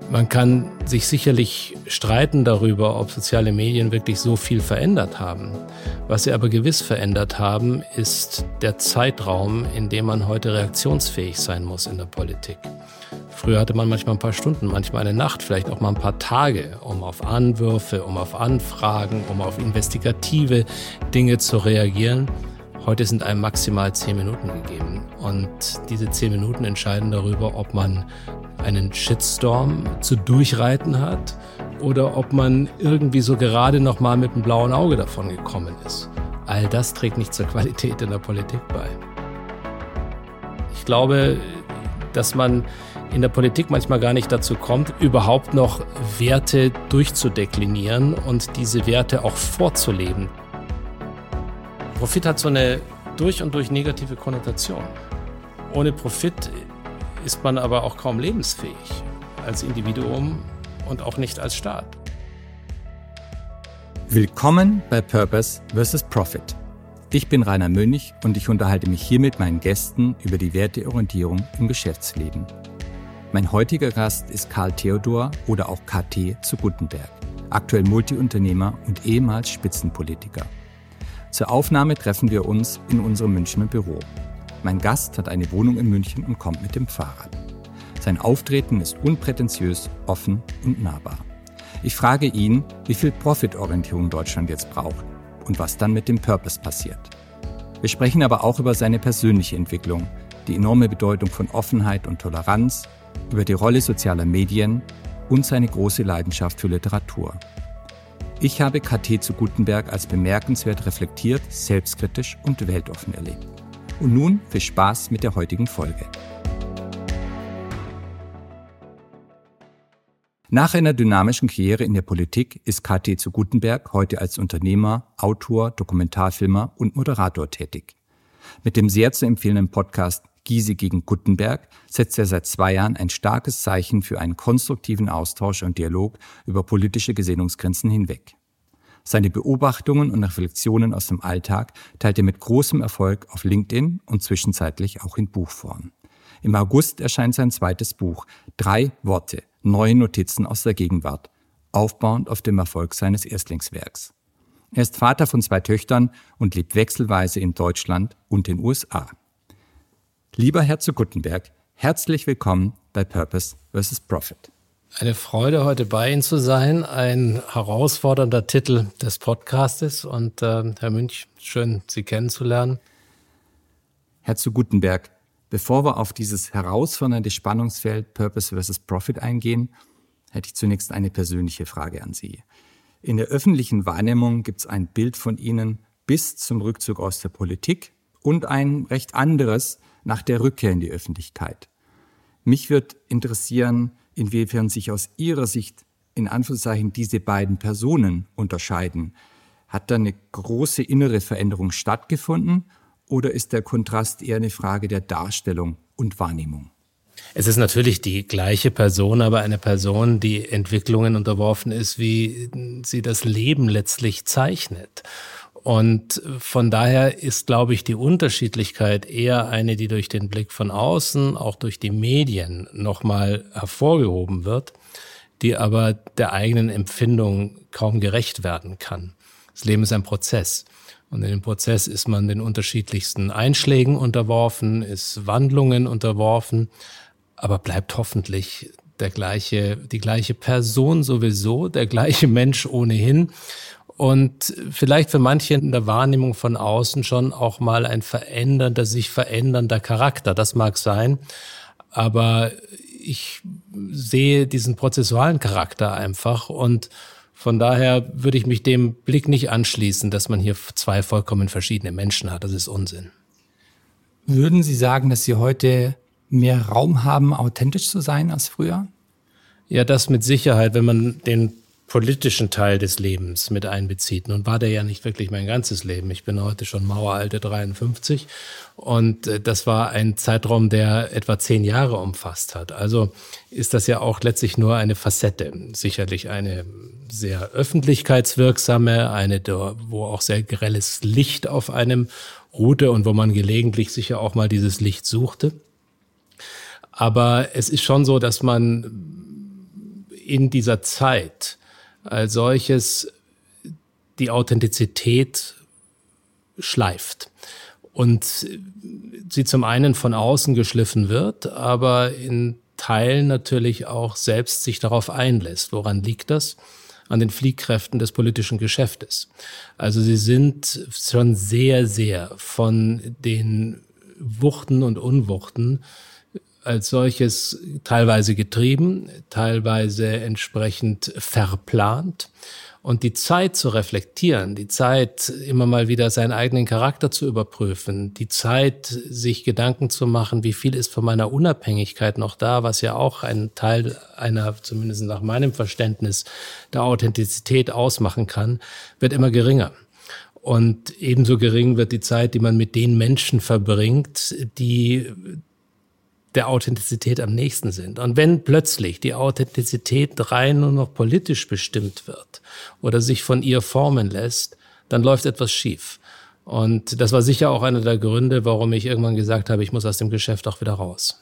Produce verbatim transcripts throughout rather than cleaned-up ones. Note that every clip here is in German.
Man kann sich sicherlich streiten darüber, ob soziale Medien wirklich so viel verändert haben. Was sie aber gewiss verändert haben, ist der Zeitraum, in dem man heute reaktionsfähig sein muss in der Politik. Früher hatte man manchmal ein paar Stunden, manchmal eine Nacht, vielleicht auch mal ein paar Tage, um auf Anwürfe, um auf Anfragen, um auf investigative Dinge zu reagieren. Heute sind einem maximal zehn Minuten gegeben. Und diese zehn Minuten entscheiden darüber, ob man einen Shitstorm zu durchreiten hat oder ob man irgendwie so gerade noch mal mit einem blauen Auge davon gekommen ist. All das trägt nicht zur Qualität in der Politik bei. Ich glaube, dass man in der Politik manchmal gar nicht dazu kommt, überhaupt noch Werte durchzudeklinieren und diese Werte auch vorzuleben. Profit hat so eine durch und durch negative Konnotation. Ohne Profit ist man aber auch kaum lebensfähig als Individuum und auch nicht als Staat. Willkommen bei Purpose versus Profit. Ich bin Rainer Mönig und ich unterhalte mich hier mit meinen Gästen über die Werteorientierung im Geschäftsleben. Mein heutiger Gast ist Karl Theodor oder auch K T zu Guttenberg, aktuell Multiunternehmer und ehemals Spitzenpolitiker. Zur Aufnahme treffen wir uns in unserem Münchner Büro. Mein Gast hat eine Wohnung in München und kommt mit dem Fahrrad. Sein Auftreten ist unprätentiös, offen und nahbar. Ich frage ihn, wie viel Profitorientierung Deutschland jetzt braucht und was dann mit dem Purpose passiert. Wir sprechen aber auch über seine persönliche Entwicklung, die enorme Bedeutung von Offenheit und Toleranz, über die Rolle sozialer Medien und seine große Leidenschaft für Literatur. Ich habe K T zu Guttenberg als bemerkenswert reflektiert, selbstkritisch und weltoffen erlebt. Und nun viel Spaß mit der heutigen Folge. Nach einer dynamischen Karriere in der Politik ist K T zu Guttenberg heute als Unternehmer, Autor, Dokumentarfilmer und Moderator tätig. Mit dem sehr zu empfehlenden Podcast Gysi gegen Guttenberg setzt er seit zwei Jahren ein starkes Zeichen für einen konstruktiven Austausch und Dialog über politische Gesinnungsgrenzen hinweg. Seine Beobachtungen und Reflexionen aus dem Alltag teilt er mit großem Erfolg auf LinkedIn und zwischenzeitlich auch in Buchform. Im August erscheint sein zweites Buch, Drei Worte, neue Notizen aus der Gegenwart, aufbauend auf dem Erfolg seines Erstlingswerks. Er ist Vater von zwei Töchtern und lebt wechselweise in Deutschland und den U S A. Lieber Herr zu Guttenberg, herzlich willkommen bei Purpose versus Profit. Eine Freude, heute bei Ihnen zu sein. Ein herausfordernder Titel des Podcastes. Und äh, Herr Münch, schön, Sie kennenzulernen. Herr zu Guttenberg, bevor wir auf dieses herausfordernde Spannungsfeld Purpose versus Profit eingehen, hätte ich zunächst eine persönliche Frage an Sie. In der öffentlichen Wahrnehmung gibt es ein Bild von Ihnen bis zum Rückzug aus der Politik und ein recht anderes nach der Rückkehr in die Öffentlichkeit. Mich würde interessieren, inwiefern sich aus Ihrer Sicht in Anführungszeichen diese beiden Personen unterscheiden. Hat da eine große innere Veränderung stattgefunden oder ist der Kontrast eher eine Frage der Darstellung und Wahrnehmung? Es ist natürlich die gleiche Person, aber eine Person, die Entwicklungen unterworfen ist, wie sie das Leben letztlich zeichnet. Und von daher ist, glaube ich, die Unterschiedlichkeit eher eine, die durch den Blick von außen, auch durch die Medien nochmal hervorgehoben wird, die aber der eigenen Empfindung kaum gerecht werden kann. Das Leben ist ein Prozess. Und in dem Prozess ist man den unterschiedlichsten Einschlägen unterworfen, ist Wandlungen unterworfen, aber bleibt hoffentlich der gleiche, die gleiche Person sowieso, der gleiche Mensch ohnehin. Und vielleicht für manche in der Wahrnehmung von außen schon auch mal ein verändernder, sich verändernder Charakter. Das mag sein, aber ich sehe diesen prozessualen Charakter einfach und von daher würde ich mich dem Blick nicht anschließen, dass man hier zwei vollkommen verschiedene Menschen hat. Das ist Unsinn. Würden Sie sagen, dass Sie heute mehr Raum haben, authentisch zu sein als früher? Ja, das mit Sicherheit, wenn man den politischen Teil des Lebens mit einbezieht. Nun war der ja nicht wirklich mein ganzes Leben. Ich bin heute schon mauralte dreiundfünfzig und das war ein Zeitraum, der etwa zehn Jahre umfasst hat. Also ist das ja auch letztlich nur eine Facette. Sicherlich eine sehr öffentlichkeitswirksame, eine, wo auch sehr grelles Licht auf einem ruhte und wo man gelegentlich sicher auch mal dieses Licht suchte. Aber es ist schon so, dass man in dieser Zeit als solches die Authentizität schleift und sie zum einen von außen geschliffen wird, aber in Teilen natürlich auch selbst sich darauf einlässt. Woran liegt das? An den Fliehkräften des politischen Geschäftes. Also sie sind schon sehr, sehr von den Wuchten und Unwuchten als solches teilweise getrieben, teilweise entsprechend verplant. Und die Zeit zu reflektieren, die Zeit, immer mal wieder seinen eigenen Charakter zu überprüfen, die Zeit, sich Gedanken zu machen, wie viel ist von meiner Unabhängigkeit noch da, was ja auch einen Teil einer, zumindest nach meinem Verständnis, der Authentizität ausmachen kann, wird immer geringer. Und ebenso gering wird die Zeit, die man mit den Menschen verbringt, die der Authentizität am nächsten sind. Und wenn plötzlich die Authentizität rein nur noch politisch bestimmt wird oder sich von ihr formen lässt, dann läuft etwas schief. Und das war sicher auch einer der Gründe, warum ich irgendwann gesagt habe, ich muss aus dem Geschäft auch wieder raus.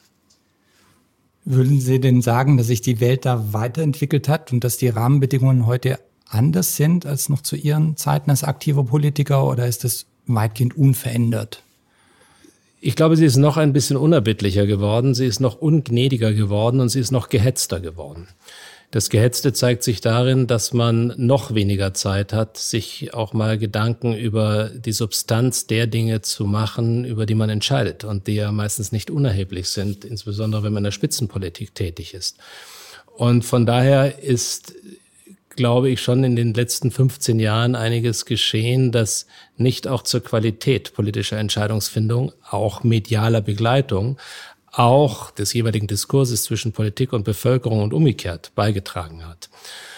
Würden Sie denn sagen, dass sich die Welt da weiterentwickelt hat und dass die Rahmenbedingungen heute anders sind als noch zu Ihren Zeiten als aktiver Politiker, oder ist das weitgehend unverändert? Ich glaube, sie ist noch ein bisschen unerbittlicher geworden, sie ist noch ungnädiger geworden und sie ist noch gehetzter geworden. Das Gehetzte zeigt sich darin, dass man noch weniger Zeit hat, sich auch mal Gedanken über die Substanz der Dinge zu machen, über die man entscheidet und die ja meistens nicht unerheblich sind, insbesondere wenn man in der Spitzenpolitik tätig ist. Und von daher ist, glaube ich, schon in den letzten fünfzehn Jahren einiges geschehen, das nicht auch zur Qualität politischer Entscheidungsfindung, auch medialer Begleitung, auch des jeweiligen Diskurses zwischen Politik und Bevölkerung und umgekehrt beigetragen hat.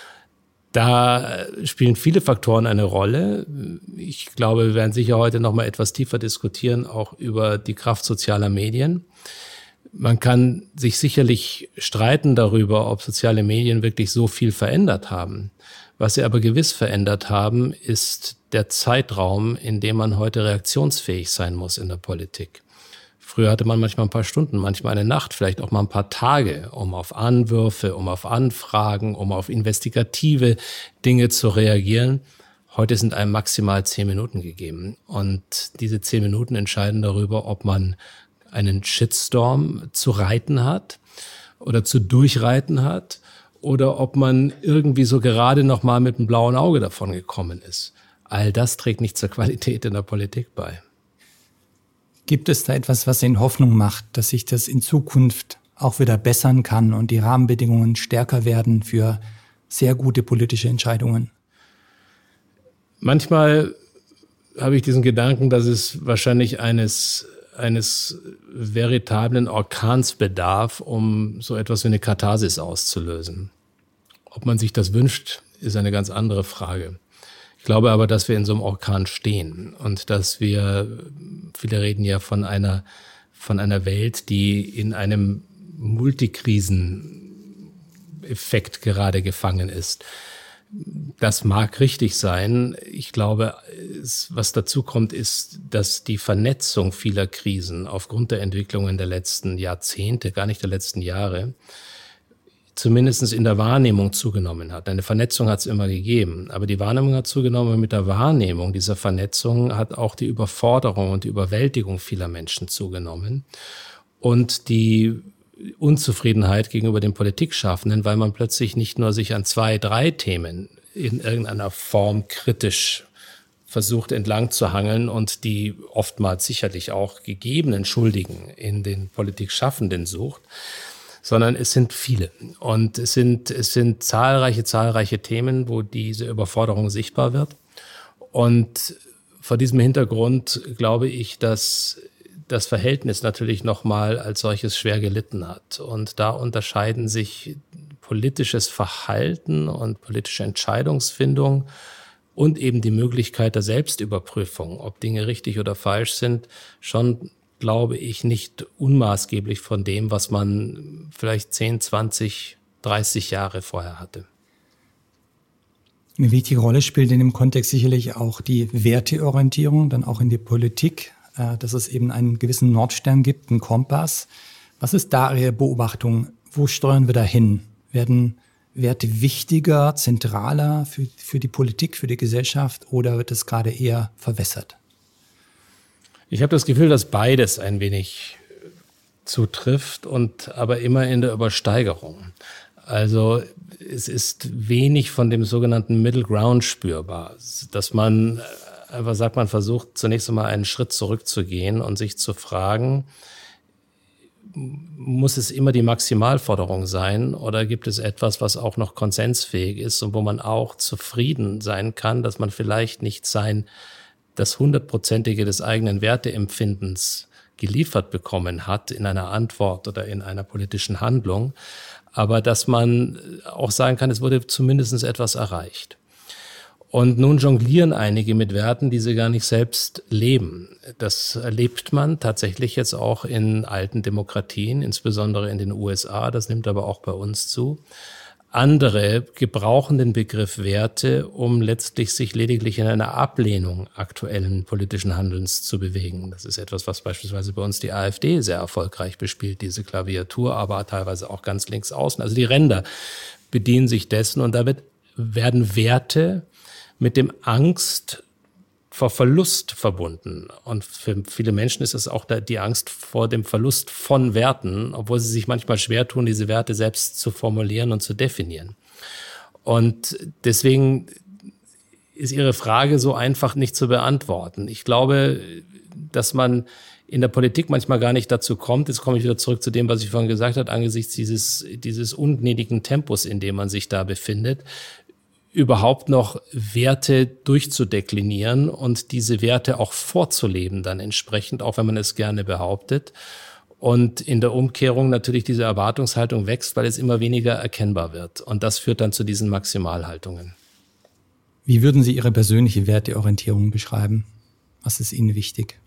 Da spielen viele Faktoren eine Rolle. Ich glaube, wir werden sicher heute noch mal etwas tiefer diskutieren, auch über die Kraft sozialer Medien. Man kann sich sicherlich streiten darüber, ob soziale Medien wirklich so viel verändert haben. Was sie aber gewiss verändert haben, ist der Zeitraum, in dem man heute reaktionsfähig sein muss in der Politik. Früher hatte man manchmal ein paar Stunden, manchmal eine Nacht, vielleicht auch mal ein paar Tage, um auf Anwürfe, um auf Anfragen, um auf investigative Dinge zu reagieren. Heute sind einem maximal zehn Minuten gegeben. Und diese zehn Minuten entscheiden darüber, ob man einen Shitstorm zu reiten hat oder zu durchreiten hat oder ob man irgendwie so gerade noch mal mit einem blauen Auge davon gekommen ist. All das trägt nicht zur Qualität in der Politik bei. Gibt es da etwas, was Ihnen Hoffnung macht, dass sich das in Zukunft auch wieder bessern kann und die Rahmenbedingungen stärker werden für sehr gute politische Entscheidungen? Manchmal habe ich diesen Gedanken, dass es wahrscheinlich eines eines veritablen Orkans bedarf, um so etwas wie eine Katharsis auszulösen. Ob man sich das wünscht, ist eine ganz andere Frage. Ich glaube aber, dass wir in so einem Orkan stehen und dass wir, viele reden ja von einer, von einer Welt, die in einem Multikriseneffekt gerade gefangen ist. Das mag richtig sein. Ich glaube, was dazu kommt, ist, dass die Vernetzung vieler Krisen aufgrund der Entwicklungen der letzten Jahrzehnte, gar nicht der letzten Jahre, zumindest in der Wahrnehmung zugenommen hat. Eine Vernetzung hat es immer gegeben, aber die Wahrnehmung hat zugenommen und mit der Wahrnehmung dieser Vernetzung hat auch die Überforderung und die Überwältigung vieler Menschen zugenommen und die Unzufriedenheit gegenüber den Politikschaffenden, weil man plötzlich nicht nur sich an zwei, drei Themen in irgendeiner Form kritisch versucht entlang zu hangeln und die oftmals sicherlich auch gegebenen Schuldigen in den Politikschaffenden sucht, sondern es sind viele. Und es sind, es sind zahlreiche, zahlreiche Themen, wo diese Überforderung sichtbar wird. Und vor diesem Hintergrund glaube ich, dass das Verhältnis natürlich nochmal als solches schwer gelitten hat. Und da unterscheiden sich politisches Verhalten und politische Entscheidungsfindung und eben die Möglichkeit der Selbstüberprüfung, ob Dinge richtig oder falsch sind, schon, glaube ich, nicht unmaßgeblich von dem, was man vielleicht zehn, zwanzig, dreißig Jahre vorher hatte. Eine wichtige Rolle spielt in dem Kontext sicherlich auch die Werteorientierung, dann auch in die Politik, dass es eben einen gewissen Nordstern gibt, einen Kompass. Was ist da Ihre Beobachtung? Wo steuern wir da hin? Werden, Werte wichtiger, zentraler für, für die Politik, für die Gesellschaft oder wird es gerade eher verwässert? Ich habe das Gefühl, dass beides ein wenig zutrifft und aber immer in der Übersteigerung. Also es ist wenig von dem sogenannten Middle Ground spürbar, dass man einfach sagt, man versucht zunächst einmal einen Schritt zurückzugehen und sich zu fragen, muss es immer die Maximalforderung sein oder gibt es etwas, was auch noch konsensfähig ist und wo man auch zufrieden sein kann, dass man vielleicht nicht sein, das hundertprozentige des eigenen Werteempfindens geliefert bekommen hat in einer Antwort oder in einer politischen Handlung, aber dass man auch sagen kann, es wurde zumindest etwas erreicht. Und nun jonglieren einige mit Werten, die sie gar nicht selbst leben. Das erlebt man tatsächlich jetzt auch in alten Demokratien, insbesondere in den U S A, das nimmt aber auch bei uns zu. Andere gebrauchen den Begriff Werte, um letztlich sich lediglich in einer Ablehnung aktuellen politischen Handelns zu bewegen. Das ist etwas, was beispielsweise bei uns die AfD sehr erfolgreich bespielt, diese Klaviatur, aber teilweise auch ganz links außen. Also die Ränder bedienen sich dessen und damit werden Werte mit dem Angst vor Verlust verbunden. Und für viele Menschen ist es auch die Angst vor dem Verlust von Werten, obwohl sie sich manchmal schwer tun, diese Werte selbst zu formulieren und zu definieren. Und deswegen ist Ihre Frage so einfach nicht zu beantworten. Ich glaube, dass man in der Politik manchmal gar nicht dazu kommt, jetzt komme ich wieder zurück zu dem, was ich vorhin gesagt habe, angesichts dieses, dieses ungnädigen Tempos, in dem man sich da befindet, überhaupt noch Werte durchzudeklinieren und diese Werte auch vorzuleben dann entsprechend, auch wenn man es gerne behauptet. Und in der Umkehrung natürlich diese Erwartungshaltung wächst, weil es immer weniger erkennbar wird. Und das führt dann zu diesen Maximalhaltungen. Wie würden Sie Ihre persönliche Werteorientierung beschreiben? Was ist Ihnen wichtig?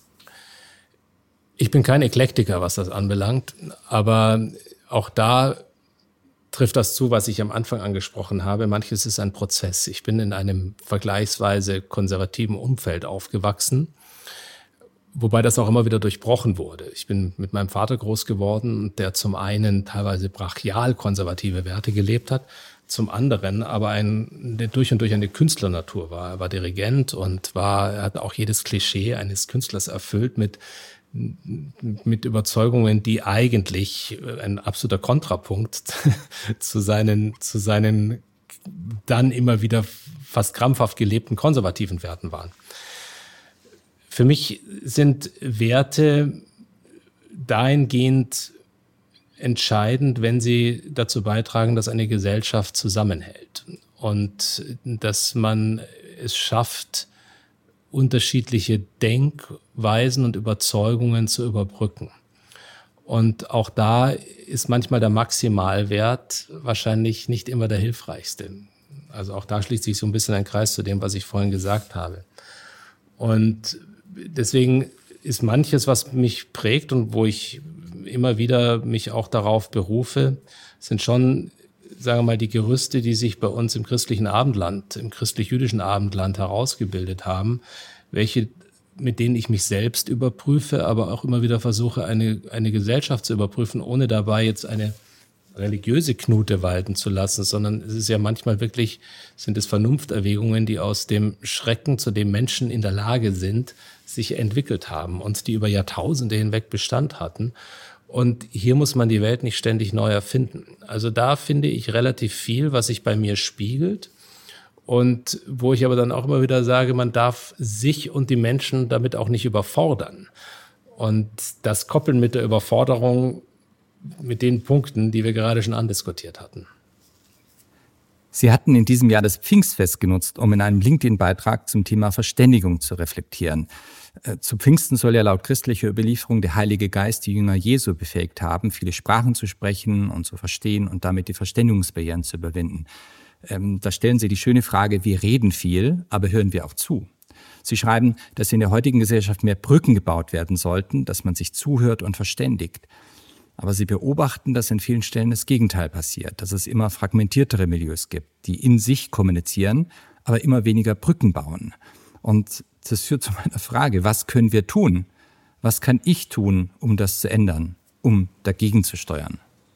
Ich bin kein Eklektiker, was das anbelangt, aber auch da trifft das zu, was ich am Anfang angesprochen habe. Manches ist ein Prozess. Ich bin in einem vergleichsweise konservativen Umfeld aufgewachsen, wobei das auch immer wieder durchbrochen wurde. Ich bin mit meinem Vater groß geworden, der zum einen teilweise brachial konservative Werte gelebt hat, zum anderen aber ein, der durch und durch eine Künstlernatur war. Er war Dirigent und war, er hat auch jedes Klischee eines Künstlers erfüllt mit mit Überzeugungen, die eigentlich ein absoluter Kontrapunkt zu seinen, zu seinen dann immer wieder fast krampfhaft gelebten konservativen Werten waren. Für mich sind Werte dahingehend entscheidend, wenn sie dazu beitragen, dass eine Gesellschaft zusammenhält und dass man es schafft, unterschiedliche Denkweisen und Überzeugungen zu überbrücken. Und auch da ist manchmal der Maximalwert wahrscheinlich nicht immer der hilfreichste. Also auch da schließt sich so ein bisschen ein Kreis zu dem, was ich vorhin gesagt habe. Und deswegen ist manches, was mich prägt und wo ich immer wieder mich auch darauf berufe, sind schon, sagen wir mal, die Gerüste, die sich bei uns im christlichen Abendland, im christlich-jüdischen Abendland herausgebildet haben, welche, mit denen ich mich selbst überprüfe, aber auch immer wieder versuche, eine, eine Gesellschaft zu überprüfen, ohne dabei jetzt eine religiöse Knute walten zu lassen, sondern es ist ja manchmal wirklich, sind es Vernunfterwägungen, die aus dem Schrecken, zu dem Menschen in der Lage sind, sich entwickelt haben und die über Jahrtausende hinweg Bestand hatten. Und hier muss man die Welt nicht ständig neu erfinden. Also da finde ich relativ viel, was sich bei mir spiegelt und wo ich aber dann auch immer wieder sage, man darf sich und die Menschen damit auch nicht überfordern. Und das Koppeln mit der Überforderung mit den Punkten, die wir gerade schon andiskutiert hatten. Sie hatten in diesem Jahr das Pfingstfest genutzt, um in einem LinkedIn-Beitrag zum Thema Verständigung zu reflektieren. Zu Pfingsten soll ja laut christlicher Überlieferung der Heilige Geist die Jünger Jesu befähigt haben, viele Sprachen zu sprechen und zu verstehen und damit die Verständigungsbarrieren zu überwinden. Ähm, da stellen Sie die schöne Frage, wir reden viel, aber hören wir auch zu? Sie schreiben, dass in der heutigen Gesellschaft mehr Brücken gebaut werden sollten, dass man sich zuhört und verständigt. Aber Sie beobachten, dass an vielen Stellen das Gegenteil passiert, dass es immer fragmentiertere Milieus gibt, die in sich kommunizieren, aber immer weniger Brücken bauen. Und das führt zu meiner Frage, was können wir tun? Was kann ich tun, um das zu ändern, um dagegen zu steuern?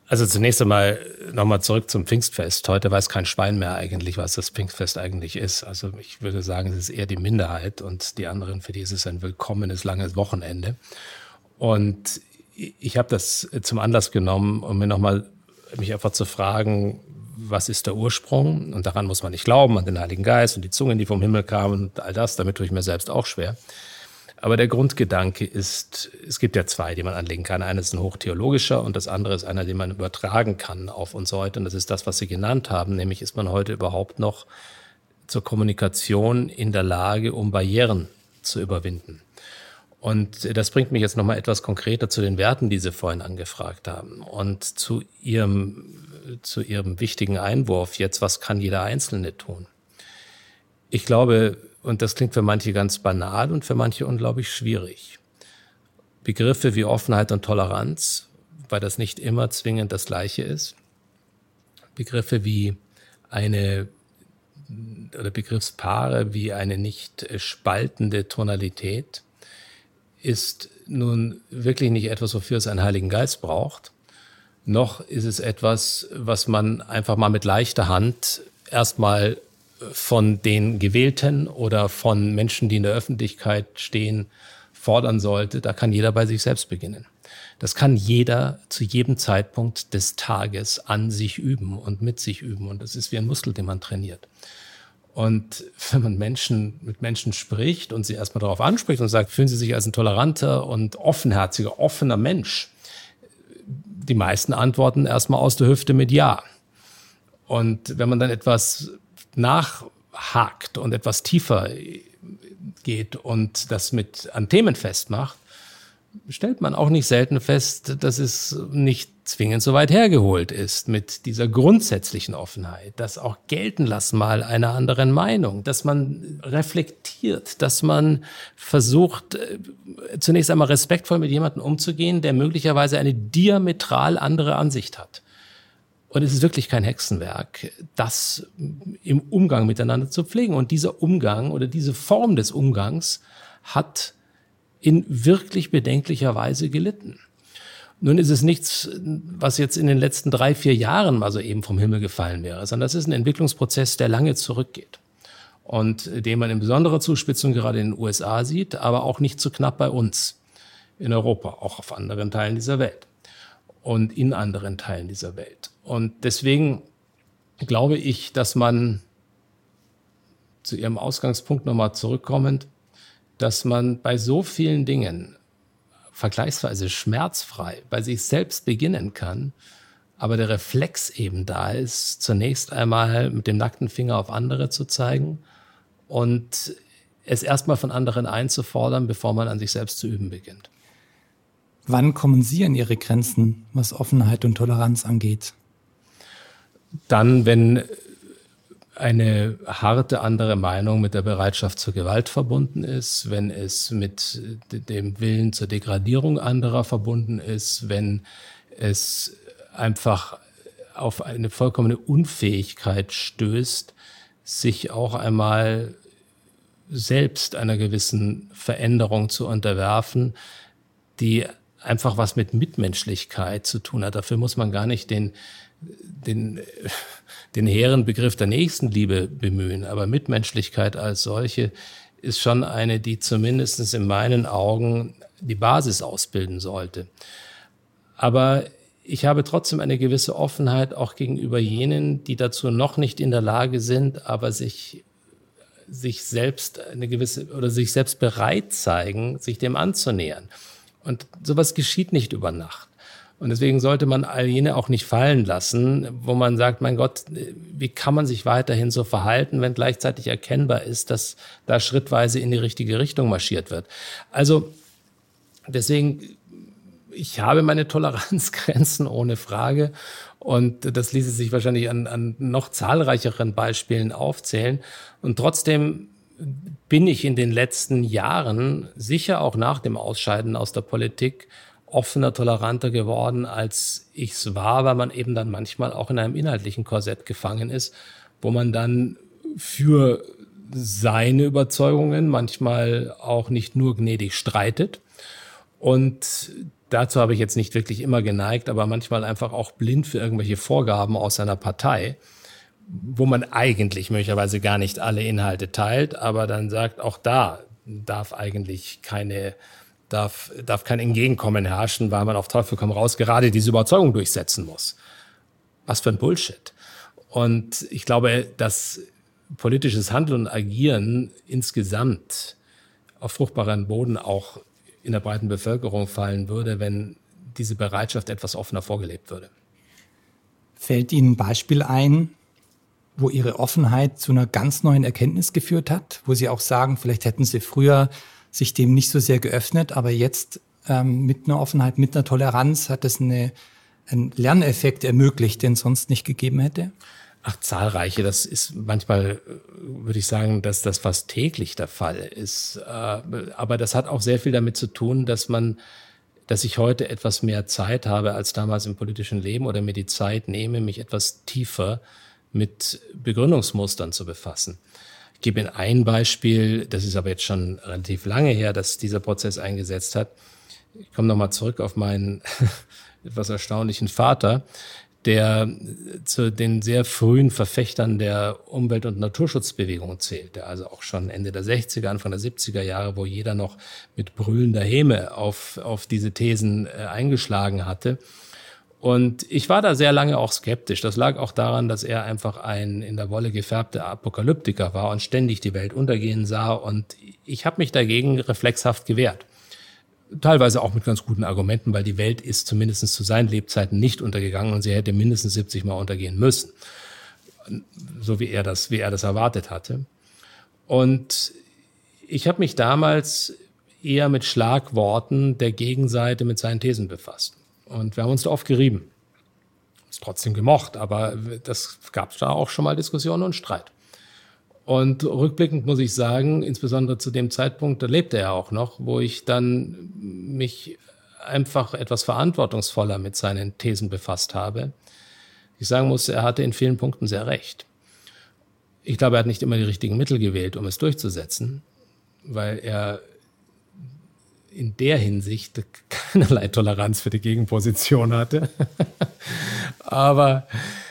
Also zunächst einmal nochmal zurück zum Pfingstfest. Heute weiß kein Schwein mehr eigentlich, was das Pfingstfest eigentlich ist. Also ich würde sagen, es ist eher die Minderheit und die anderen, für die ist es ein willkommenes, langes Wochenende. Und ich habe das zum Anlass genommen, um mir nochmal mich einfach zu fragen, was ist der Ursprung? Und daran muss man nicht glauben, an den Heiligen Geist und die Zungen, die vom Himmel kamen und all das. Damit tue ich mir selbst auch schwer. Aber der Grundgedanke ist, es gibt ja zwei, die man anlegen kann. Einer ist ein hochtheologischer und das andere ist einer, den man übertragen kann auf uns heute. Und das ist das, was Sie genannt haben, nämlich ist man heute überhaupt noch zur Kommunikation in der Lage, um Barrieren zu überwinden. Und das bringt mich jetzt nochmal etwas konkreter zu den Werten, die Sie vorhin angefragt haben und zu Ihrem, zu Ihrem wichtigen Einwurf jetzt, was kann jeder Einzelne tun? Ich glaube, und das klingt für manche ganz banal und für manche unglaublich schwierig. Begriffe wie Offenheit und Toleranz, weil das nicht immer zwingend das Gleiche ist. Begriffe wie eine, oder Begriffspaare wie eine nicht spaltende Tonalität ist nun wirklich nicht etwas, wofür es einen Heiligen Geist braucht. Noch ist es etwas, was man einfach mal mit leichter Hand erstmal von den Gewählten oder von Menschen, die in der Öffentlichkeit stehen, fordern sollte. Da kann jeder bei sich selbst beginnen. Das kann jeder zu jedem Zeitpunkt des Tages an sich üben und mit sich üben. Und das ist wie ein Muskel, den man trainiert. Und wenn man Menschen, mit Menschen spricht und sie erstmal darauf anspricht und sagt, fühlen Sie sich als ein toleranter und offenherziger, offener Mensch? Die meisten antworten erstmal aus der Hüfte mit Ja. Und wenn man dann etwas nachhakt und etwas tiefer geht und das mit an Themen festmacht, stellt man auch nicht selten fest, dass es nicht zwingend so weit hergeholt ist mit dieser grundsätzlichen Offenheit, das auch gelten lassen mal einer anderen Meinung, dass man reflektiert, dass man versucht, zunächst einmal respektvoll mit jemandem umzugehen, der möglicherweise eine diametral andere Ansicht hat. Und es ist wirklich kein Hexenwerk, das im Umgang miteinander zu pflegen. Und dieser Umgang oder diese Form des Umgangs hat in wirklich bedenklicher Weise gelitten. Nun ist es nichts, was jetzt in den letzten drei, vier Jahren mal so eben vom Himmel gefallen wäre, sondern das ist ein Entwicklungsprozess, der lange zurückgeht. Und den man in besonderer Zuspitzung gerade in den U S A sieht, aber auch nicht zu knapp bei uns in Europa, auch auf anderen Teilen dieser Welt und in anderen Teilen dieser Welt. Und deswegen glaube ich, dass man zu Ihrem Ausgangspunkt nochmal zurückkommend, dass man bei so vielen Dingen vergleichsweise schmerzfrei bei sich selbst beginnen kann, aber der Reflex eben da ist, zunächst einmal mit dem nackten Finger auf andere zu zeigen und es erstmal von anderen einzufordern, bevor man an sich selbst zu üben beginnt. Wann kommen Sie an Ihre Grenzen, was Offenheit und Toleranz angeht? Dann, wenn eine harte andere Meinung mit der Bereitschaft zur Gewalt verbunden ist, wenn es mit dem Willen zur Degradierung anderer verbunden ist, wenn es einfach auf eine vollkommene Unfähigkeit stößt, sich auch einmal selbst einer gewissen Veränderung zu unterwerfen, die einfach was mit Mitmenschlichkeit zu tun hat. Dafür muss man gar nicht den den, den hehren Begriff der Nächstenliebe bemühen. Aber Mitmenschlichkeit als solche ist schon eine, die zumindest in meinen Augen die Basis ausbilden sollte. Aber ich habe trotzdem eine gewisse Offenheit auch gegenüber jenen, die dazu noch nicht in der Lage sind, aber sich, sich selbst eine gewisse oder sich selbst bereit zeigen, sich dem anzunähern. Und sowas geschieht nicht über Nacht. Und deswegen sollte man all jene auch nicht fallen lassen, wo man sagt, mein Gott, wie kann man sich weiterhin so verhalten, wenn gleichzeitig erkennbar ist, dass da schrittweise in die richtige Richtung marschiert wird. Also deswegen, ich habe meine Toleranzgrenzen ohne Frage und das ließe sich wahrscheinlich an, an noch zahlreicheren Beispielen aufzählen. Und trotzdem bin ich in den letzten Jahren, sicher auch nach dem Ausscheiden aus der Politik, offener, toleranter geworden, als ich es war, weil man eben dann manchmal auch in einem inhaltlichen Korsett gefangen ist, wo man dann für seine Überzeugungen manchmal auch nicht nur gnädig streitet und dazu habe ich jetzt nicht wirklich immer geneigt, aber manchmal einfach auch blind für irgendwelche Vorgaben aus seiner Partei, wo man eigentlich möglicherweise gar nicht alle Inhalte teilt, aber dann sagt, auch da darf eigentlich keine, darf, darf kein Entgegenkommen herrschen, weil man auf Teufel komm raus gerade diese Überzeugung durchsetzen muss. Was für ein Bullshit. Und ich glaube, dass politisches Handeln und Agieren insgesamt auf fruchtbaren Boden auch in der breiten Bevölkerung fallen würde, wenn diese Bereitschaft etwas offener vorgelebt würde. Fällt Ihnen ein Beispiel ein, wo Ihre Offenheit zu einer ganz neuen Erkenntnis geführt hat, wo Sie auch sagen, vielleicht hätten Sie früher sich dem nicht so sehr geöffnet, aber jetzt ähm, mit einer Offenheit, mit einer Toleranz hat es eine, einen Lerneffekt ermöglicht, den es sonst nicht gegeben hätte? Ach, zahlreiche. Das ist manchmal, würde ich sagen, dass das fast täglich der Fall ist. Aber das hat auch sehr viel damit zu tun, dass man, dass ich heute etwas mehr Zeit habe als damals im politischen Leben oder mir die Zeit nehme, mich etwas tiefer mit Begründungsmustern zu befassen. Ich gebe Ihnen ein Beispiel, das ist aber jetzt schon relativ lange her, dass dieser Prozess eingesetzt hat. Ich komme nochmal zurück auf meinen etwas erstaunlichen Vater, der zu den sehr frühen Verfechtern der Umwelt- und Naturschutzbewegung zählte. Also auch schon Ende der sechziger, Anfang der siebziger Jahre, wo jeder noch mit brüllender Häme auf, auf diese Thesen äh, eingeschlagen hatte. Und ich war da sehr lange auch skeptisch. Das lag auch daran, dass er einfach ein in der Wolle gefärbter Apokalyptiker war und ständig die Welt untergehen sah. Und ich habe mich dagegen reflexhaft gewehrt. Teilweise auch mit ganz guten Argumenten, weil die Welt ist zumindest zu seinen Lebzeiten nicht untergegangen und sie hätte mindestens siebzig Mal untergehen müssen. So wie er das, wie er das erwartet hatte. Und ich habe mich damals eher mit Schlagworten der Gegenseite mit seinen Thesen befasst. Und wir haben uns da oft gerieben. Ist trotzdem gemocht, aber das gab da auch schon mal Diskussionen und Streit. Und rückblickend muss ich sagen, insbesondere zu dem Zeitpunkt, da lebte er auch noch, wo ich dann mich einfach etwas verantwortungsvoller mit seinen Thesen befasst habe. Ich sagen muss, er hatte in vielen Punkten sehr recht. Ich glaube, er hat nicht immer die richtigen Mittel gewählt, um es durchzusetzen, weil er in der Hinsicht keinerlei Toleranz für die Gegenposition hatte. Aber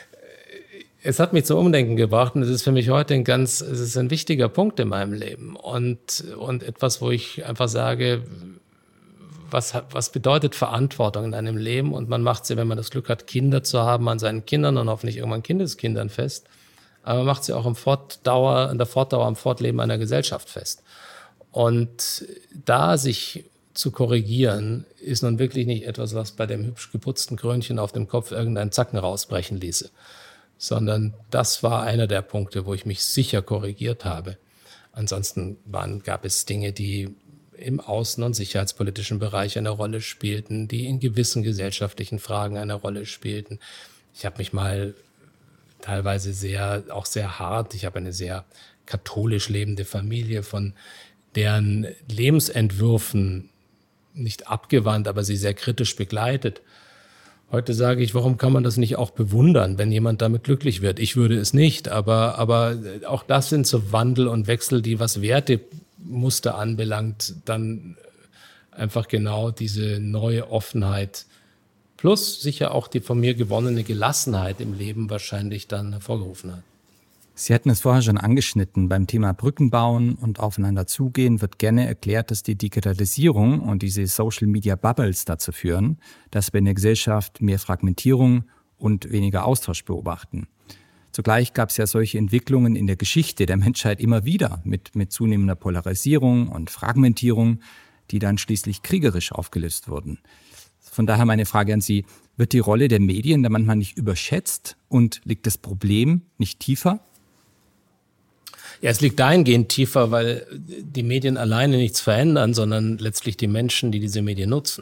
es hat mich zum Umdenken gebracht und es ist für mich heute ein ganz, es ist ein wichtiger Punkt in meinem Leben und, und etwas, wo ich einfach sage, was, was bedeutet Verantwortung in einem Leben? Und man macht sie, wenn man das Glück hat, Kinder zu haben, an seinen Kindern und hoffentlich irgendwann Kindeskindern fest, aber man macht sie auch im Fortdauer, in der Fortdauer, am Fortleben einer Gesellschaft fest. Und da sich zu korrigieren, ist nun wirklich nicht etwas, was bei dem hübsch geputzten Krönchen auf dem Kopf irgendeinen Zacken rausbrechen ließe, sondern das war einer der Punkte, wo ich mich sicher korrigiert habe. Ansonsten waren, gab es Dinge, die im außen- und sicherheitspolitischen Bereich eine Rolle spielten, die in gewissen gesellschaftlichen Fragen eine Rolle spielten. Ich habe mich mal teilweise sehr, auch sehr hart, ich habe eine sehr katholisch lebende Familie, von deren Lebensentwürfen nicht abgewandt, aber sie sehr kritisch begleitet. Heute sage ich, warum kann man das nicht auch bewundern, wenn jemand damit glücklich wird? Ich würde es nicht, aber, aber auch das sind so Wandel und Wechsel, die, was Wertemuster anbelangt, dann einfach genau diese neue Offenheit plus sicher auch die von mir gewonnene Gelassenheit im Leben wahrscheinlich dann hervorgerufen hat. Sie hatten es vorher schon angeschnitten. Beim Thema Brücken bauen und aufeinander zugehen wird gerne erklärt, dass die Digitalisierung und diese Social-Media-Bubbles dazu führen, dass wir in der Gesellschaft mehr Fragmentierung und weniger Austausch beobachten. Zugleich gab es ja solche Entwicklungen in der Geschichte der Menschheit immer wieder mit, mit zunehmender Polarisierung und Fragmentierung, die dann schließlich kriegerisch aufgelöst wurden. Von daher meine Frage an Sie, wird die Rolle der Medien da manchmal nicht überschätzt und liegt das Problem nicht tiefer? Ja, es liegt dahingehend tiefer, weil die Medien alleine nichts verändern, sondern letztlich die Menschen, die diese Medien nutzen.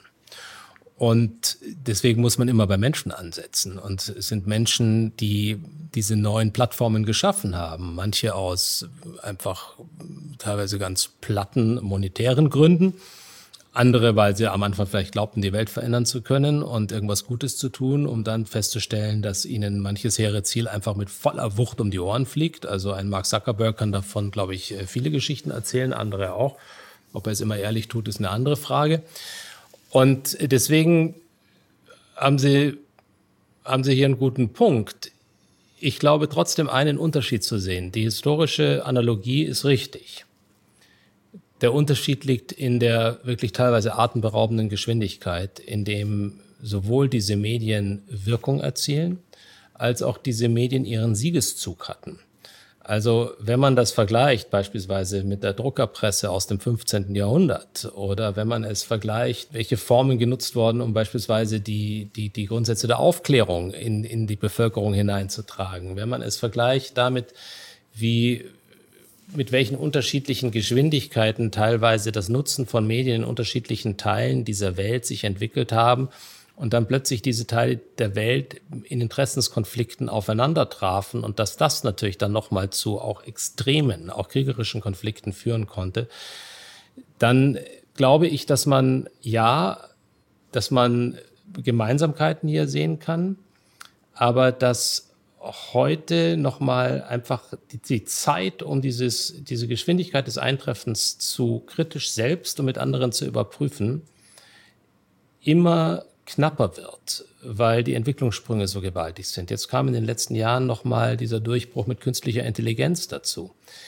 Und deswegen muss man immer bei Menschen ansetzen. Und es sind Menschen, die diese neuen Plattformen geschaffen haben. Manche aus einfach teilweise ganz platten monetären Gründen. Andere, weil sie am Anfang vielleicht glaubten, die Welt verändern zu können und irgendwas Gutes zu tun, um dann festzustellen, dass ihnen manches hehre Ziel einfach mit voller Wucht um die Ohren fliegt. Also ein Mark Zuckerberg kann davon, glaube ich, viele Geschichten erzählen, andere auch. Ob er es immer ehrlich tut, ist eine andere Frage. Und deswegen haben Sie, haben Sie hier einen guten Punkt. Ich glaube trotzdem einen Unterschied zu sehen. Die historische Analogie ist richtig. Der Unterschied liegt in der wirklich teilweise atemberaubenden Geschwindigkeit, in dem sowohl diese Medien Wirkung erzielen, als auch diese Medien ihren Siegeszug hatten. Also wenn man das vergleicht beispielsweise mit der Druckerpresse aus dem fünfzehnten Jahrhundert oder wenn man es vergleicht, welche Formen genutzt wurden, um beispielsweise die, die, die Grundsätze der Aufklärung in, in die Bevölkerung hineinzutragen, wenn man es vergleicht damit, wie, mit welchen unterschiedlichen Geschwindigkeiten teilweise das Nutzen von Medien in unterschiedlichen Teilen dieser Welt sich entwickelt haben, und dann plötzlich diese Teile der Welt in Interessenskonflikten aufeinander trafen und dass das natürlich dann nochmal zu auch extremen, auch kriegerischen Konflikten führen konnte, dann glaube ich, dass man, ja, dass man Gemeinsamkeiten hier sehen kann, aber dass heute nochmal einfach die, die Zeit, um dieses, diese Geschwindigkeit des Eintreffens zu kritisch selbst und mit anderen zu überprüfen, immer knapper wird, weil die Entwicklungssprünge so gewaltig sind. Jetzt kam in den letzten Jahren nochmal dieser Durchbruch mit künstlicher Intelligenz dazu.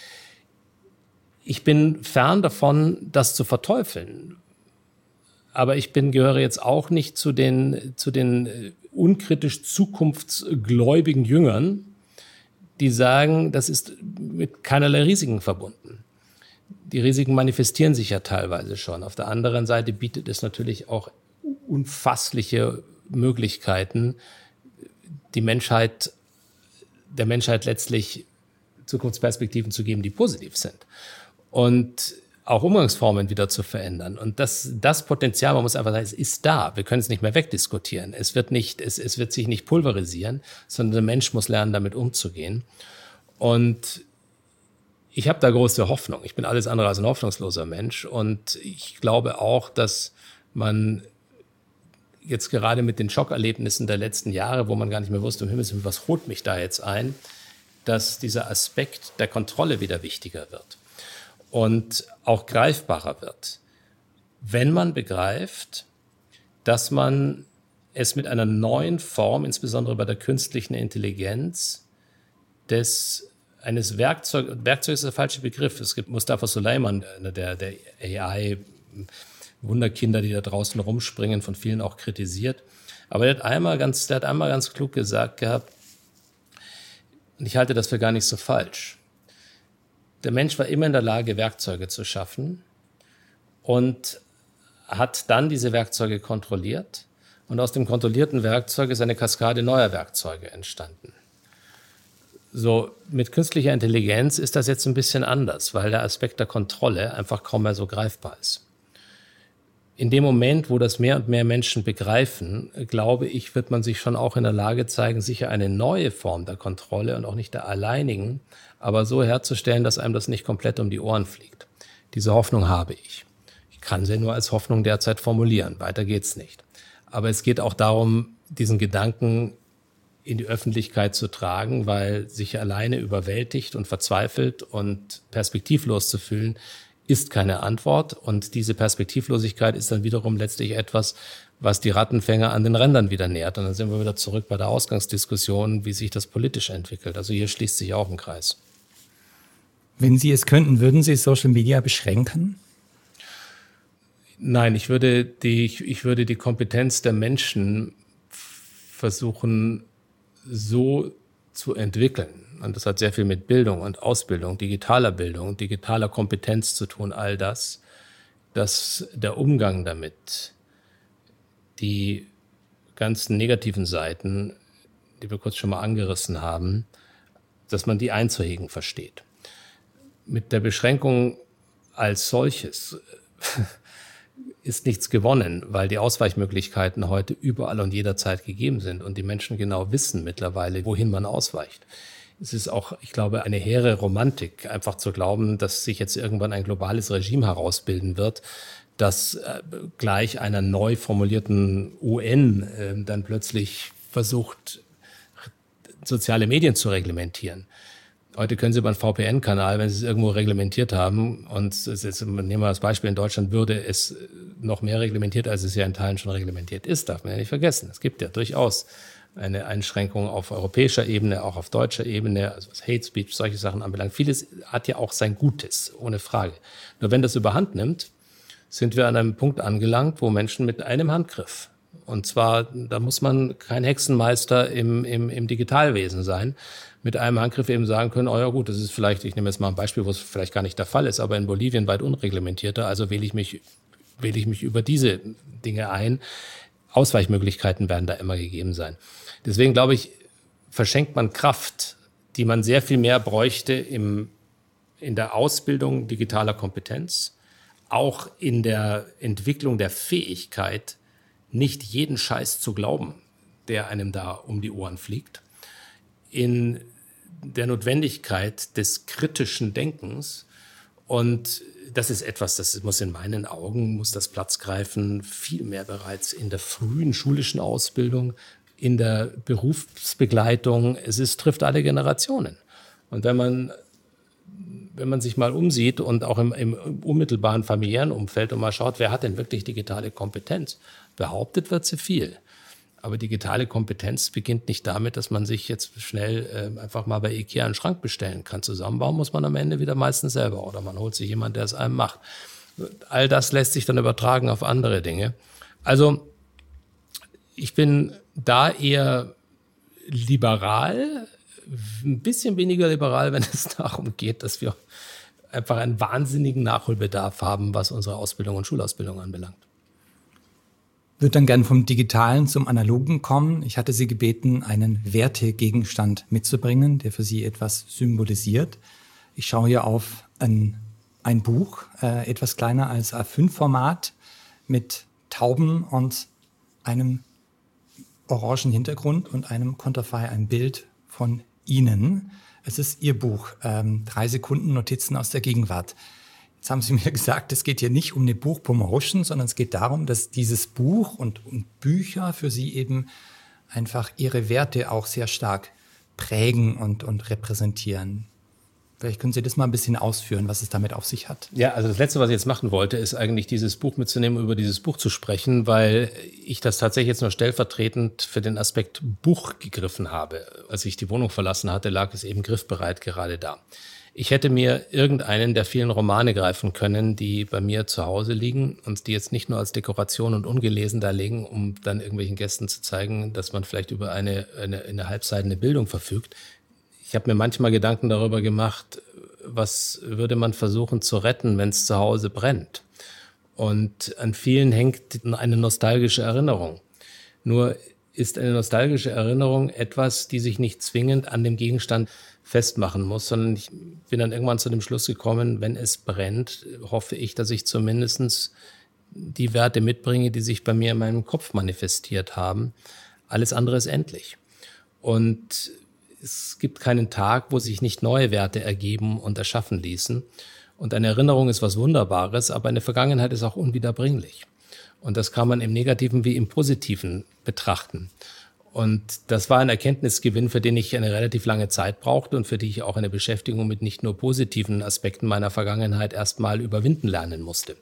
Ich bin fern davon, das zu verteufeln. Aber ich bin, gehöre jetzt auch nicht zu den, zu den unkritisch zukunftsgläubigen Jüngern, die sagen, das ist mit keinerlei Risiken verbunden. Die Risiken manifestieren sich ja teilweise schon. Auf der anderen Seite bietet es natürlich auch unfassliche Möglichkeiten, die Menschheit, der Menschheit letztlich Zukunftsperspektiven zu geben, die positiv sind und auch Umgangsformen wieder zu verändern. Und das, das Potenzial, man muss einfach sagen, es ist da. Wir können es nicht mehr wegdiskutieren. Es wird nicht, es, es wird sich nicht pulverisieren, sondern der Mensch muss lernen, damit umzugehen. Und ich habe da große Hoffnung. Ich bin alles andere als ein hoffnungsloser Mensch. Und ich glaube auch, dass man jetzt gerade mit den Schockerlebnissen der letzten Jahre, wo man gar nicht mehr wusste, um Himmels Willen, was holt mich da jetzt ein, dass dieser Aspekt der Kontrolle wieder wichtiger wird und auch greifbarer wird. Wenn man begreift, dass man es mit einer neuen Form, insbesondere bei der künstlichen Intelligenz, des, eines Werkzeug, Werkzeug ist der falsche Begriff. Es gibt Mustafa Suleyman, der, der A I Wunderkinder, die da draußen rumspringen, von vielen auch kritisiert. Aber der hat einmal ganz, der hat einmal ganz klug gesagt gehabt, und ich halte das für gar nicht so falsch. Der Mensch war immer in der Lage, Werkzeuge zu schaffen und hat dann diese Werkzeuge kontrolliert. Und aus dem kontrollierten Werkzeug ist eine Kaskade neuer Werkzeuge entstanden. So, mit künstlicher Intelligenz ist das jetzt ein bisschen anders, weil der Aspekt der Kontrolle einfach kaum mehr so greifbar ist. In dem Moment, wo das mehr und mehr Menschen begreifen, glaube ich, wird man sich schon auch in der Lage zeigen, sicher eine neue Form der Kontrolle und auch nicht der alleinigen, aber so herzustellen, dass einem das nicht komplett um die Ohren fliegt. Diese Hoffnung habe ich. Ich kann sie nur als Hoffnung derzeit formulieren. Weiter geht's nicht. Aber es geht auch darum, diesen Gedanken in die Öffentlichkeit zu tragen, weil sich alleine überwältigt und verzweifelt und perspektivlos zu fühlen, ist keine Antwort. Und diese Perspektivlosigkeit ist dann wiederum letztlich etwas, was die Rattenfänger an den Rändern wieder nährt. Und dann sind wir wieder zurück bei der Ausgangsdiskussion, wie sich das politisch entwickelt. Also hier schließt sich auch ein Kreis. Wenn Sie es könnten, würden Sie Social Media beschränken? Nein, ich würde die, ich, ich würde die Kompetenz der Menschen versuchen, so zu entwickeln. Und das hat sehr viel mit Bildung und Ausbildung, digitaler Bildung, digitaler Kompetenz zu tun, all das, dass der Umgang damit, die ganzen negativen Seiten, die wir kurz schon mal angerissen haben, dass man die einzuhegen versteht. Mit der Beschränkung als solches ist nichts gewonnen, weil die Ausweichmöglichkeiten heute überall und jederzeit gegeben sind und die Menschen genau wissen mittlerweile, wohin man ausweicht. Es ist auch, ich glaube, eine hehre Romantik, einfach zu glauben, dass sich jetzt irgendwann ein globales Regime herausbilden wird, das äh, gleich einer neu formulierten U N äh, dann plötzlich versucht, soziale Medien zu reglementieren. Heute können Sie über einen V P N-Kanal, wenn Sie es irgendwo reglementiert haben, und jetzt nehmen wir das Beispiel, in Deutschland würde es noch mehr reglementiert, als es ja in Teilen schon reglementiert ist, darf man ja nicht vergessen. Es gibt ja durchaus eine Einschränkung auf europäischer Ebene, auch auf deutscher Ebene, also was Hate Speech, solche Sachen anbelangt. Vieles hat ja auch sein Gutes, ohne Frage. Nur wenn das überhand nimmt, sind wir an einem Punkt angelangt, wo Menschen mit einem Handgriff, und zwar, da muss man kein Hexenmeister im, im, im Digitalwesen sein, mit einem Handgriff eben sagen können, oh ja gut, das ist vielleicht, ich nehme jetzt mal ein Beispiel, wo es vielleicht gar nicht der Fall ist, aber in Bolivien weit unreglementierter, also wähle ich mich, wähle ich mich über diese Dinge ein. Ausweichmöglichkeiten werden da immer gegeben sein. Deswegen glaube ich, verschenkt man Kraft, die man sehr viel mehr bräuchte im, in der Ausbildung digitaler Kompetenz, auch in der Entwicklung der Fähigkeit, nicht jeden Scheiß zu glauben, der einem da um die Ohren fliegt, in der Notwendigkeit des kritischen Denkens. Und das ist etwas, das muss in meinen Augen, muss das Platz greifen, viel mehr bereits in der frühen schulischen Ausbildung, in der Berufsbegleitung. Es ist, trifft alle Generationen. Und wenn man, wenn man sich mal umsieht und auch im, im unmittelbaren familiären Umfeld und mal schaut, wer hat denn wirklich digitale Kompetenz? Behauptet wird sie viel. Aber digitale Kompetenz beginnt nicht damit, dass man sich jetzt schnell äh, einfach mal bei Ikea einen Schrank bestellen kann. Zusammenbauen muss man am Ende wieder meistens selber oder man holt sich jemanden, der es einem macht. All das lässt sich dann übertragen auf andere Dinge. Also ich bin da eher liberal, ein bisschen weniger liberal, wenn es darum geht, dass wir einfach einen wahnsinnigen Nachholbedarf haben, was unsere Ausbildung und Schulausbildung anbelangt. Ich würde dann gern vom Digitalen zum Analogen kommen. Ich hatte Sie gebeten, einen Wertegegenstand mitzubringen, der für Sie etwas symbolisiert. Ich schaue hier auf ein, ein Buch, äh, etwas kleiner als A fünf Format, mit Tauben und einem orangen Hintergrund und einem Konterfei, ein Bild von Ihnen. Es ist Ihr Buch, ähm, drei Sekunden Notizen aus der Gegenwart. Jetzt haben Sie mir gesagt, es geht hier nicht um eine Buchpromotion, sondern es geht darum, dass dieses Buch und, und Bücher für Sie eben einfach Ihre Werte auch sehr stark prägen und, und repräsentieren. Vielleicht können Sie das mal ein bisschen ausführen, was es damit auf sich hat. Ja, also das Letzte, was ich jetzt machen wollte, ist eigentlich dieses Buch mitzunehmen, über dieses Buch zu sprechen, weil ich das tatsächlich jetzt nur stellvertretend für den Aspekt Buch gegriffen habe. Als ich die Wohnung verlassen hatte, lag es eben griffbereit gerade da. Ich hätte mir irgendeinen der vielen Romane greifen können, die bei mir zu Hause liegen und die jetzt nicht nur als Dekoration und ungelesen da liegen, um dann irgendwelchen Gästen zu zeigen, dass man vielleicht über eine, eine, eine halbseitene Bildung verfügt. Ich habe mir manchmal Gedanken darüber gemacht, was würde man versuchen zu retten, wenn es zu Hause brennt. Und an vielen hängt eine nostalgische Erinnerung. Nur ist eine nostalgische Erinnerung etwas, die sich nicht zwingend an dem Gegenstand festmachen muss, sondern ich bin dann irgendwann zu dem Schluss gekommen, wenn es brennt, hoffe ich, dass ich zumindest die Werte mitbringe, die sich bei mir in meinem Kopf manifestiert haben. Alles andere ist endlich. Und es gibt keinen Tag, wo sich nicht neue Werte ergeben und erschaffen ließen. Und eine Erinnerung ist was Wunderbares, aber eine Vergangenheit ist auch unwiederbringlich. Und das kann man im Negativen wie im Positiven betrachten. Und das war ein Erkenntnisgewinn, für den ich eine relativ lange Zeit brauchte und für die ich auch eine Beschäftigung mit nicht nur positiven Aspekten meiner Vergangenheit erstmal überwinden lernen musste.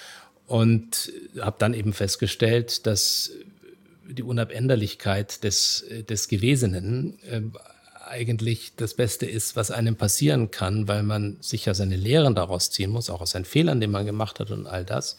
Und habe dann eben festgestellt, dass die Unabänderlichkeit des, des Gewesenen äh, eigentlich das Beste ist, was einem passieren kann, weil man sicher seine Lehren daraus ziehen muss, auch aus seinen Fehlern, die man gemacht hat und all das,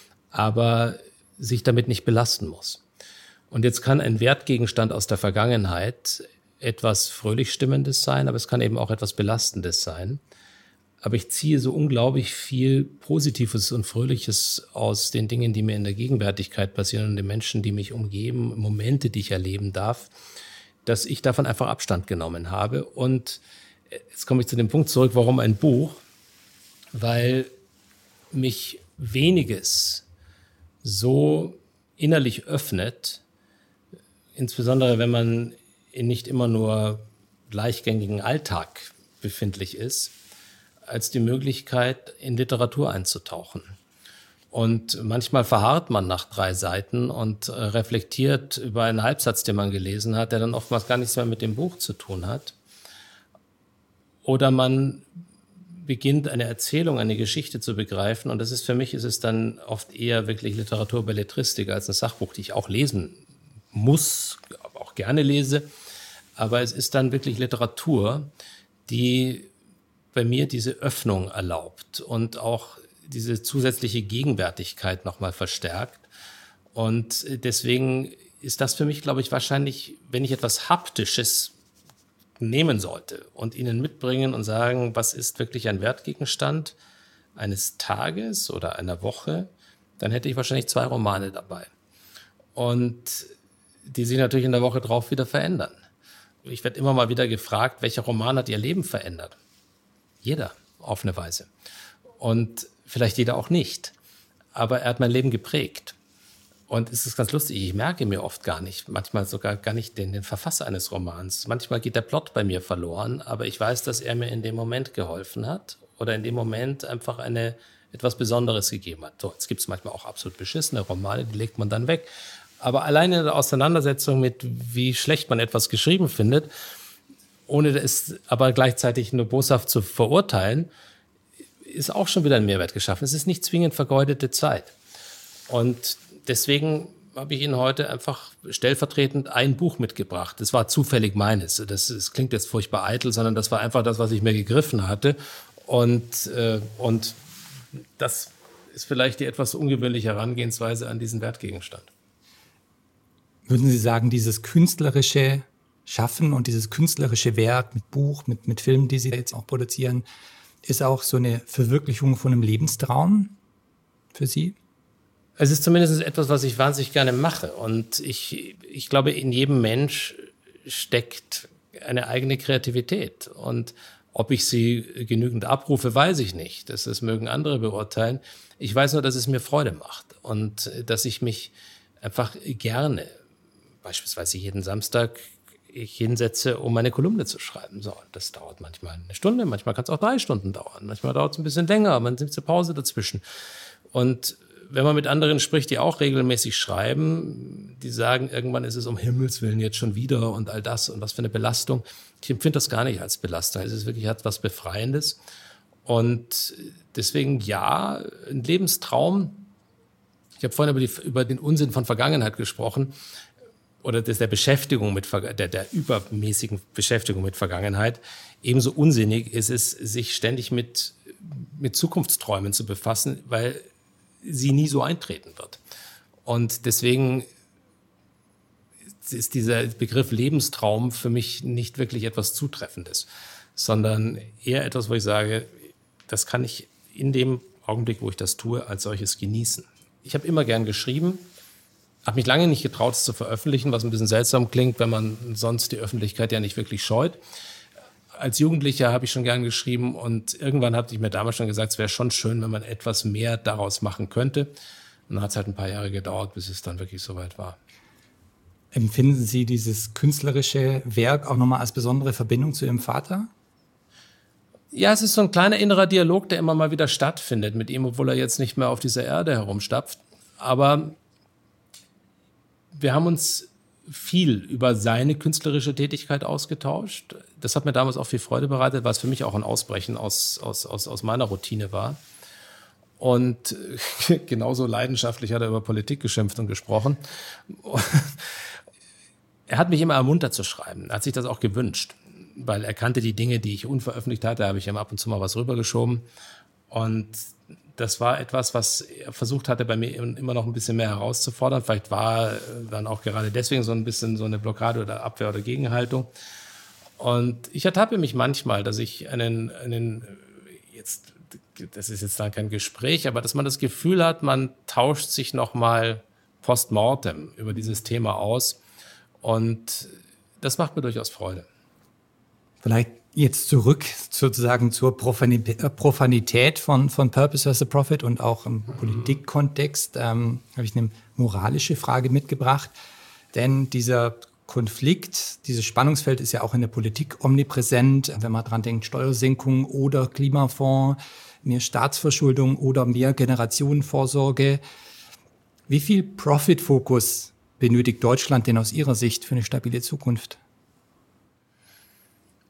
aber sich damit nicht belasten muss. Und jetzt kann ein Wertgegenstand aus der Vergangenheit etwas fröhlich Stimmendes sein, aber es kann eben auch etwas Belastendes sein. Aber ich ziehe so unglaublich viel Positives und Fröhliches aus den Dingen, die mir in der Gegenwärtigkeit passieren und den Menschen, die mich umgeben, Momente, die ich erleben darf, dass ich davon einfach Abstand genommen habe. Und jetzt komme ich zu dem Punkt zurück, warum ein Buch? Weil mich weniges so innerlich öffnet, insbesondere wenn man in nicht immer nur gleichgängigen Alltag befindlich ist, als die Möglichkeit, in Literatur einzutauchen. Und manchmal verharrt man nach drei Seiten und reflektiert über einen Halbsatz, den man gelesen hat, der dann oftmals gar nichts mehr mit dem Buch zu tun hat. oder man beginnt eine Erzählung, eine Geschichte zu begreifen. Und das ist für mich, ist es dann oft eher wirklich Literatur, Belletristik als ein Sachbuch, die ich auch lesen muss, auch gerne lese. Aber es ist dann wirklich Literatur, die bei mir diese Öffnung erlaubt und auch diese zusätzliche Gegenwärtigkeit nochmal verstärkt. Und deswegen ist das für mich, glaube ich, wahrscheinlich, wenn ich etwas Haptisches nehmen sollte und Ihnen mitbringen und sagen, was ist wirklich ein Wertgegenstand eines Tages oder einer Woche, dann hätte ich wahrscheinlich zwei Romane dabei. Und die sich natürlich in der Woche drauf wieder verändern. Ich werde immer mal wieder gefragt, welcher Roman hat Ihr Leben verändert? Jeder, auf eine Weise. Und vielleicht jeder auch nicht. Aber er hat mein Leben geprägt. Und es ist ganz lustig, ich merke mir oft gar nicht, manchmal sogar gar nicht den, den Verfasser eines Romans. Manchmal geht der Plot bei mir verloren, aber ich weiß, dass er mir in dem Moment geholfen hat oder in dem Moment einfach eine, etwas Besonderes gegeben hat. So, jetzt gibt es manchmal auch absolut beschissene Romane, die legt man dann weg. Aber alleine in der Auseinandersetzung mit, wie schlecht man etwas geschrieben findet, ohne es aber gleichzeitig nur boshaft zu verurteilen, ist auch schon wieder ein Mehrwert geschaffen. Es ist nicht zwingend vergeudete Zeit. Und deswegen habe ich Ihnen heute einfach stellvertretend ein Buch mitgebracht. Das war zufällig meines. Das, das klingt jetzt furchtbar eitel, sondern das war einfach das, was ich mir gegriffen hatte. Und, äh, und das ist vielleicht die etwas ungewöhnliche Herangehensweise an diesen Wertgegenstand. Würden Sie sagen, dieses künstlerische Schaffen und dieses künstlerische Werk mit Buch, mit, mit Filmen, die Sie jetzt auch produzieren, ist auch so eine Verwirklichung von einem Lebenstraum für Sie? Es ist zumindest etwas, was ich wahnsinnig gerne mache. Und ich, ich glaube, in jedem Mensch steckt eine eigene Kreativität. Und ob ich sie genügend abrufe, weiß ich nicht. Das, das mögen andere beurteilen. Ich weiß nur, dass es mir Freude macht und dass ich mich einfach gerne, beispielsweise jeden Samstag, ich hinsetze, um meine Kolumne zu schreiben. So, das dauert manchmal eine Stunde, manchmal kann es auch drei Stunden dauern. Manchmal dauert es ein bisschen länger, man nimmt eine Pause dazwischen. Und wenn man mit anderen spricht, die auch regelmäßig schreiben, die sagen, irgendwann ist es um Himmels Willen jetzt schon wieder und all das und was für eine Belastung. Ich empfinde das gar nicht als Belastung. Es ist wirklich etwas Befreiendes. Und deswegen, ja, ein Lebenstraum. Ich habe vorhin über, die, über den Unsinn von Vergangenheit gesprochen oder des, der Beschäftigung mit, der, der übermäßigen Beschäftigung mit Vergangenheit. Ebenso unsinnig ist es, sich ständig mit, mit Zukunftsträumen zu befassen, weil sie nie so eintreten wird. Und deswegen ist dieser Begriff Lebenstraum für mich nicht wirklich etwas Zutreffendes, sondern eher etwas, wo ich sage, das kann ich in dem Augenblick, wo ich das tue, als solches genießen. Ich habe immer gern geschrieben, habe mich lange nicht getraut, es zu veröffentlichen, was ein bisschen seltsam klingt, wenn man sonst die Öffentlichkeit ja nicht wirklich scheut. Als Jugendlicher habe ich schon gern geschrieben und irgendwann hatte ich mir damals schon gesagt, es wäre schon schön, wenn man etwas mehr daraus machen könnte. Und dann hat es halt ein paar Jahre gedauert, bis es dann wirklich soweit war. Empfinden Sie dieses künstlerische Werk auch nochmal als besondere Verbindung zu Ihrem Vater? Ja, es ist so ein kleiner innerer Dialog, der immer mal wieder stattfindet mit ihm, obwohl er jetzt nicht mehr auf dieser Erde herumstapft. Aber wir haben uns viel über seine künstlerische Tätigkeit ausgetauscht. Das hat mir damals auch viel Freude bereitet, weil es für mich auch ein Ausbrechen aus, aus, aus, aus meiner Routine war. Und genauso leidenschaftlich hat er über Politik geschimpft und gesprochen. Er hat mich immer ermuntert zu schreiben. Er hat sich das auch gewünscht, weil er kannte die Dinge, die ich unveröffentlicht hatte. Da habe ich ihm ab und zu mal was rübergeschoben. Und das war etwas, was er versucht hatte, bei mir immer noch ein bisschen mehr herauszufordern. Vielleicht war dann auch gerade deswegen so ein bisschen so eine Blockade oder Abwehr oder Gegenhaltung. Und ich ertappe mich manchmal, dass ich einen, einen jetzt, das ist jetzt dann kein Gespräch, aber dass man das Gefühl hat, man tauscht sich nochmal post mortem über dieses Thema aus. Und das macht mir durchaus Freude. Vielleicht jetzt zurück sozusagen zur Profanität von, von Purpose versus Profit und auch im Politikkontext ähm, habe ich eine moralische Frage mitgebracht. Denn dieser Konflikt, dieses Spannungsfeld ist ja auch in der Politik omnipräsent. Wenn man dran denkt, Steuersenkung oder Klimafonds, mehr Staatsverschuldung oder mehr Generationenvorsorge. Wie viel Profit-Fokus benötigt Deutschland denn aus Ihrer Sicht für eine stabile Zukunft?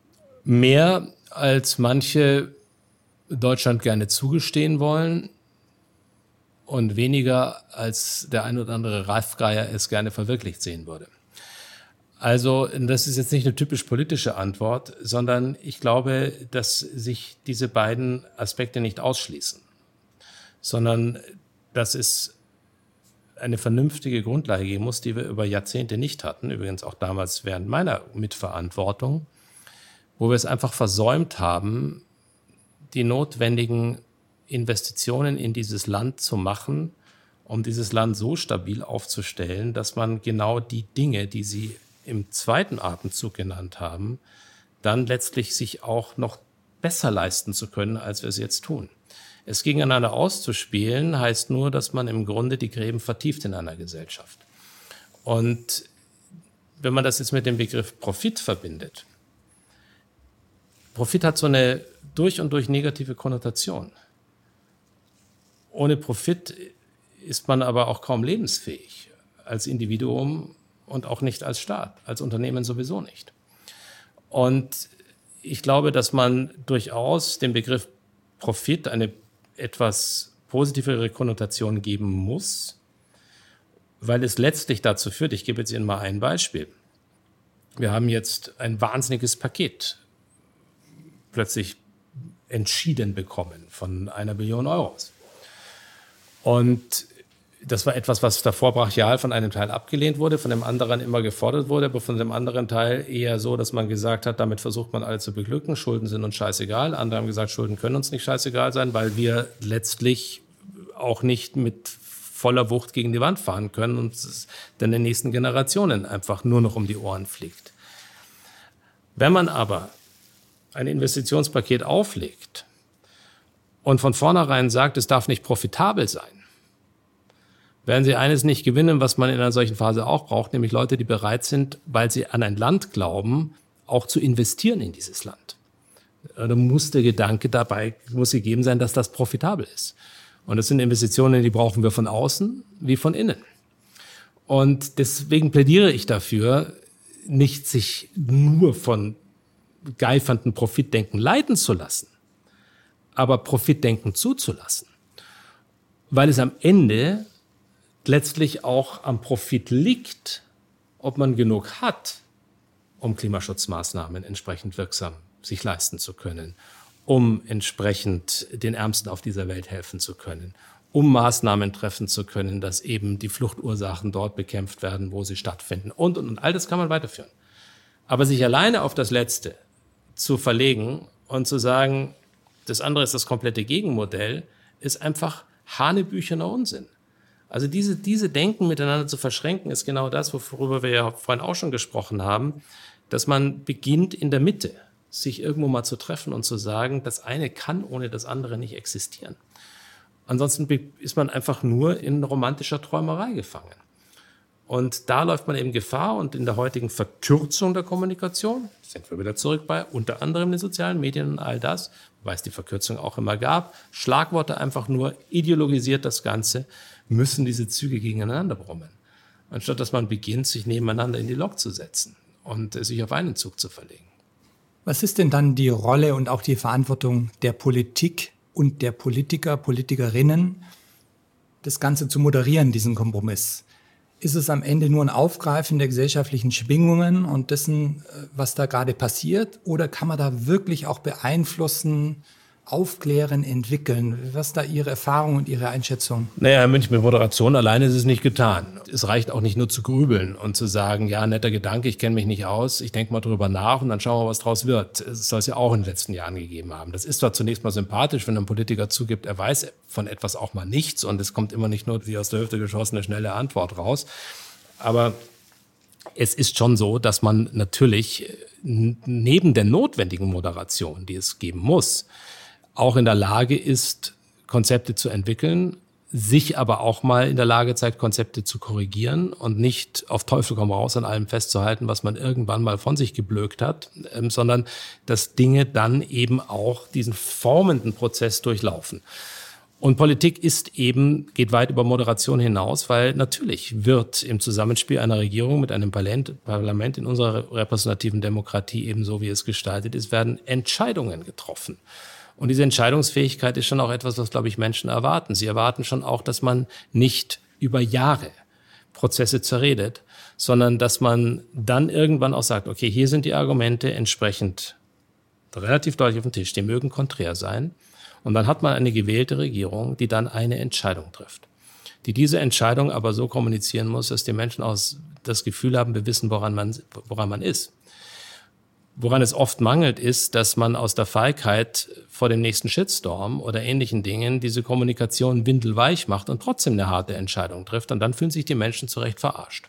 Mehr als manche Deutschland gerne zugestehen wollen und weniger als der ein oder andere Ralf Greier es gerne verwirklicht sehen würde. Also das ist jetzt nicht eine typisch politische Antwort, sondern ich glaube, dass sich diese beiden Aspekte nicht ausschließen, sondern dass es eine vernünftige Grundlage geben muss, die wir über Jahrzehnte nicht hatten, übrigens auch damals während meiner Mitverantwortung, wo wir es einfach versäumt haben, die notwendigen Investitionen in dieses Land zu machen, um dieses Land so stabil aufzustellen, dass man genau die Dinge, die Sie im zweiten Atemzug genannt haben, dann letztlich sich auch noch besser leisten zu können, als wir es jetzt tun. Es gegeneinander auszuspielen, heißt nur, dass man im Grunde die Gräben vertieft in einer Gesellschaft. Und wenn man das jetzt mit dem Begriff Profit verbindet, Profit hat so eine durch und durch negative Konnotation. Ohne Profit ist man aber auch kaum lebensfähig als Individuum und auch nicht als Staat, als Unternehmen sowieso nicht. Und ich glaube, dass man durchaus dem Begriff Profit eine etwas positivere Konnotation geben muss, weil es letztlich dazu führt, ich gebe jetzt Ihnen mal ein Beispiel. Wir haben jetzt ein wahnsinniges Paket plötzlich entschieden bekommen von einer Billion Euros. Und das war etwas, was davor brachial von einem Teil abgelehnt wurde, von dem anderen immer gefordert wurde, aber von dem anderen Teil eher so, dass man gesagt hat, damit versucht man alle zu beglücken, Schulden sind uns scheißegal. Andere haben gesagt, Schulden können uns nicht scheißegal sein, weil wir letztlich auch nicht mit voller Wucht gegen die Wand fahren können und es dann den nächsten Generationen einfach nur noch um die Ohren fliegt. Wenn man aber ein Investitionspaket auflegt und von vornherein sagt, es darf nicht profitabel sein, werden Sie eines nicht gewinnen, was man in einer solchen Phase auch braucht, nämlich Leute, die bereit sind, weil sie an ein Land glauben, auch zu investieren in dieses Land. Da muss der Gedanke dabei muss gegeben sein, dass das profitabel ist. Und das sind Investitionen, die brauchen wir von außen wie von innen. Und deswegen plädiere ich dafür, nicht sich nur von geifernden Profitdenken leiten zu lassen, aber Profitdenken zuzulassen. Weil es am Ende letztlich auch am Profit liegt, ob man genug hat, um Klimaschutzmaßnahmen entsprechend wirksam sich leisten zu können, um entsprechend den Ärmsten auf dieser Welt helfen zu können, um Maßnahmen treffen zu können, dass eben die Fluchtursachen dort bekämpft werden, wo sie stattfinden. Und, und, und all das kann man weiterführen. Aber sich alleine auf das Letzte zu verlegen und zu sagen, das andere ist das komplette Gegenmodell, ist einfach hanebüchener Unsinn. Also diese, diese Denken miteinander zu verschränken, ist genau das, worüber wir ja vorhin auch schon gesprochen haben, dass man beginnt in der Mitte, sich irgendwo mal zu treffen und zu sagen, das eine kann ohne das andere nicht existieren. Ansonsten ist man einfach nur in romantischer Träumerei gefangen. Und da läuft man eben Gefahr und in der heutigen Verkürzung der Kommunikation, sind wir wieder zurück bei unter anderem den sozialen Medien und all das, wobei es die Verkürzung auch immer gab, Schlagworte einfach nur ideologisiert das Ganze, müssen diese Züge gegeneinander brummen. Anstatt dass man beginnt, sich nebeneinander in die Lok zu setzen und sich auf einen Zug zu verlegen. Was ist denn dann die Rolle und auch die Verantwortung der Politik und der Politiker, Politikerinnen, das Ganze zu moderieren, diesen Kompromiss? Ist es am Ende nur ein Aufgreifen der gesellschaftlichen Schwingungen und dessen, was da gerade passiert? Oder kann man da wirklich auch beeinflussen, aufklären, entwickeln? Was ist da Ihre Erfahrung und Ihre Einschätzung? Naja, Herr Münch, mit Moderation alleine ist es nicht getan. Es reicht auch nicht nur zu grübeln und zu sagen, ja, netter Gedanke, ich kenne mich nicht aus, ich denke mal drüber nach und dann schauen wir, was draus wird. Es soll es ja auch in den letzten Jahren gegeben haben. Das ist zwar zunächst mal sympathisch, wenn ein Politiker zugibt, er weiß von etwas auch mal nichts und es kommt immer nicht nur die aus der Hüfte geschossene schnelle Antwort raus. Aber es ist schon so, dass man natürlich neben der notwendigen Moderation, die es geben muss, auch in der Lage ist, Konzepte zu entwickeln, sich aber auch mal in der Lage zeigt, Konzepte zu korrigieren und nicht auf Teufel komm raus an allem festzuhalten, was man irgendwann mal von sich geblökt hat, ähm, sondern dass Dinge dann eben auch diesen formenden Prozess durchlaufen. Und Politik ist eben, geht weit über Moderation hinaus, weil natürlich wird im Zusammenspiel einer Regierung mit einem Parlament in unserer repräsentativen Demokratie, ebenso wie es gestaltet ist, werden Entscheidungen getroffen. Und diese Entscheidungsfähigkeit ist schon auch etwas, was, glaube ich, Menschen erwarten. Sie erwarten schon auch, dass man nicht über Jahre Prozesse zerredet, sondern dass man dann irgendwann auch sagt, okay, hier sind die Argumente entsprechend relativ deutlich auf dem Tisch, die mögen konträr sein. Und dann hat man eine gewählte Regierung, die dann eine Entscheidung trifft, die diese Entscheidung aber so kommunizieren muss, dass die Menschen auch das Gefühl haben, wir wissen, woran man, woran man ist. Woran es oft mangelt, ist, dass man aus der Feigheit vor dem nächsten Shitstorm oder ähnlichen Dingen diese Kommunikation windelweich macht und trotzdem eine harte Entscheidung trifft. Und dann fühlen sich die Menschen zu Recht verarscht.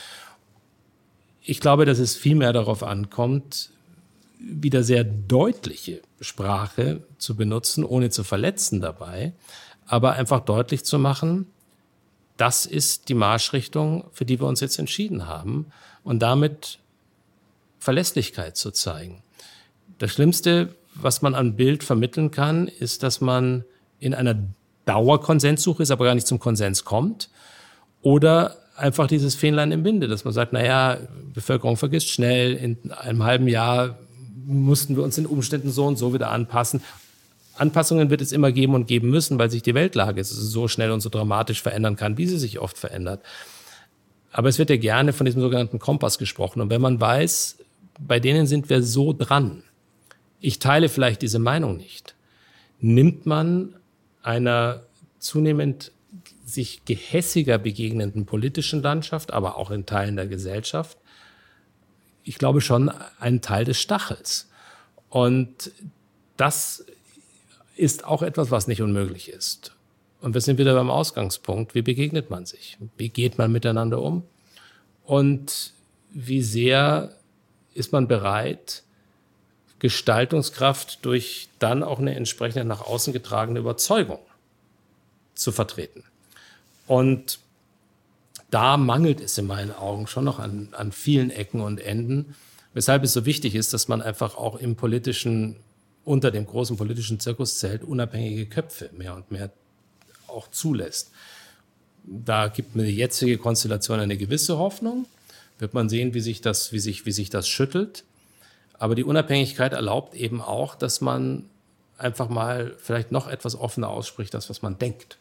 Ich glaube, dass es viel mehr darauf ankommt, wieder sehr deutliche Sprache zu benutzen, ohne zu verletzen dabei, aber einfach deutlich zu machen, das ist die Marschrichtung, für die wir uns jetzt entschieden haben und damit Verlässlichkeit zu zeigen. Das Schlimmste, was man an Bild vermitteln kann, ist, dass man in einer Dauerkonsenssuche ist, aber gar nicht zum Konsens kommt oder einfach dieses Fähnlein im Winde, dass man sagt, naja, Bevölkerung vergisst schnell, in einem halben Jahr mussten wir uns den Umständen so und so wieder anpassen. Anpassungen wird es immer geben und geben müssen, weil sich die Weltlage so schnell und so dramatisch verändern kann, wie sie sich oft verändert. Aber es wird ja gerne von diesem sogenannten Kompass gesprochen. Und wenn man weiß, bei denen sind wir so dran, ich teile vielleicht diese Meinung nicht, nimmt man einer zunehmend sich gehässiger begegnenden politischen Landschaft, aber auch in Teilen der Gesellschaft, ich glaube schon einen Teil des Stachels. Und das ist auch etwas, was nicht unmöglich ist. Und wir sind wieder beim Ausgangspunkt. Wie begegnet man sich? Wie geht man miteinander um? Und wie sehr ist man bereit, Gestaltungskraft durch dann auch eine entsprechende nach außen getragene Überzeugung zu vertreten? Und da mangelt es in meinen Augen schon noch an, an vielen Ecken und Enden, weshalb es so wichtig ist, dass man einfach auch im politischen, unter dem großen politischen Zirkuszelt unabhängige Köpfe mehr und mehr auch zulässt. Da gibt mir die jetzige Konstellation eine gewisse Hoffnung. Wird man sehen, wie sich das, wie sich, wie sich das schüttelt. Aber die Unabhängigkeit erlaubt eben auch, dass man einfach mal vielleicht noch etwas offener ausspricht, das, was man denkt.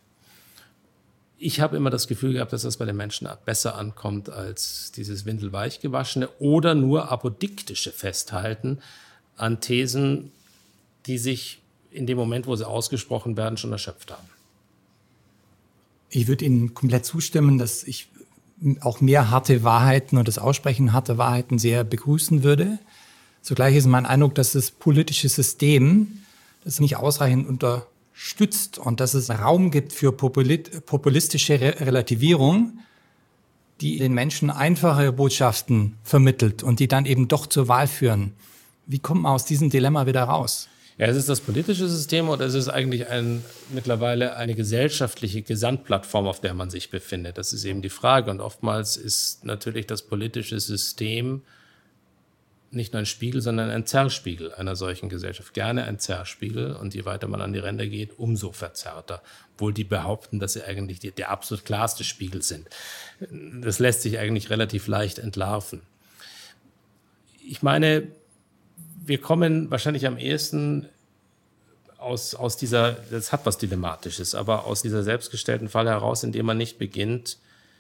Ich habe immer das Gefühl gehabt, dass das bei den Menschen besser ankommt als dieses windelweich gewaschene oder nur apodiktische Festhalten an Thesen, die sich in dem Moment, wo sie ausgesprochen werden, schon erschöpft haben. Ich würde Ihnen komplett zustimmen, dass ich auch mehr harte Wahrheiten und das Aussprechen harter Wahrheiten sehr begrüßen würde. Zugleich ist mein Eindruck, dass das politische System das nicht ausreichend unterstützt und dass es Raum gibt für populistische Re- Relativierung, die den Menschen einfache Botschaften vermittelt und die dann eben doch zur Wahl führen. Wie kommt man aus diesem Dilemma wieder raus? Ja, es ist das politische System oder es ist eigentlich ein, mittlerweile eine gesellschaftliche Gesamtplattform, auf der man sich befindet. Das ist eben die Frage. Und oftmals ist natürlich das politische System nicht nur ein Spiegel, sondern ein Zerrspiegel einer solchen Gesellschaft. Gerne ein Zerrspiegel. Und je weiter man an die Ränder geht, umso verzerrter. Obwohl die behaupten, dass sie eigentlich die, der absolut klarste Spiegel sind. Das lässt sich eigentlich relativ leicht entlarven. Ich meine, wir kommen wahrscheinlich am ehesten aus, aus dieser, das hat was Dilemmatisches, aber aus dieser selbstgestellten Falle heraus, indem man nicht beginnt,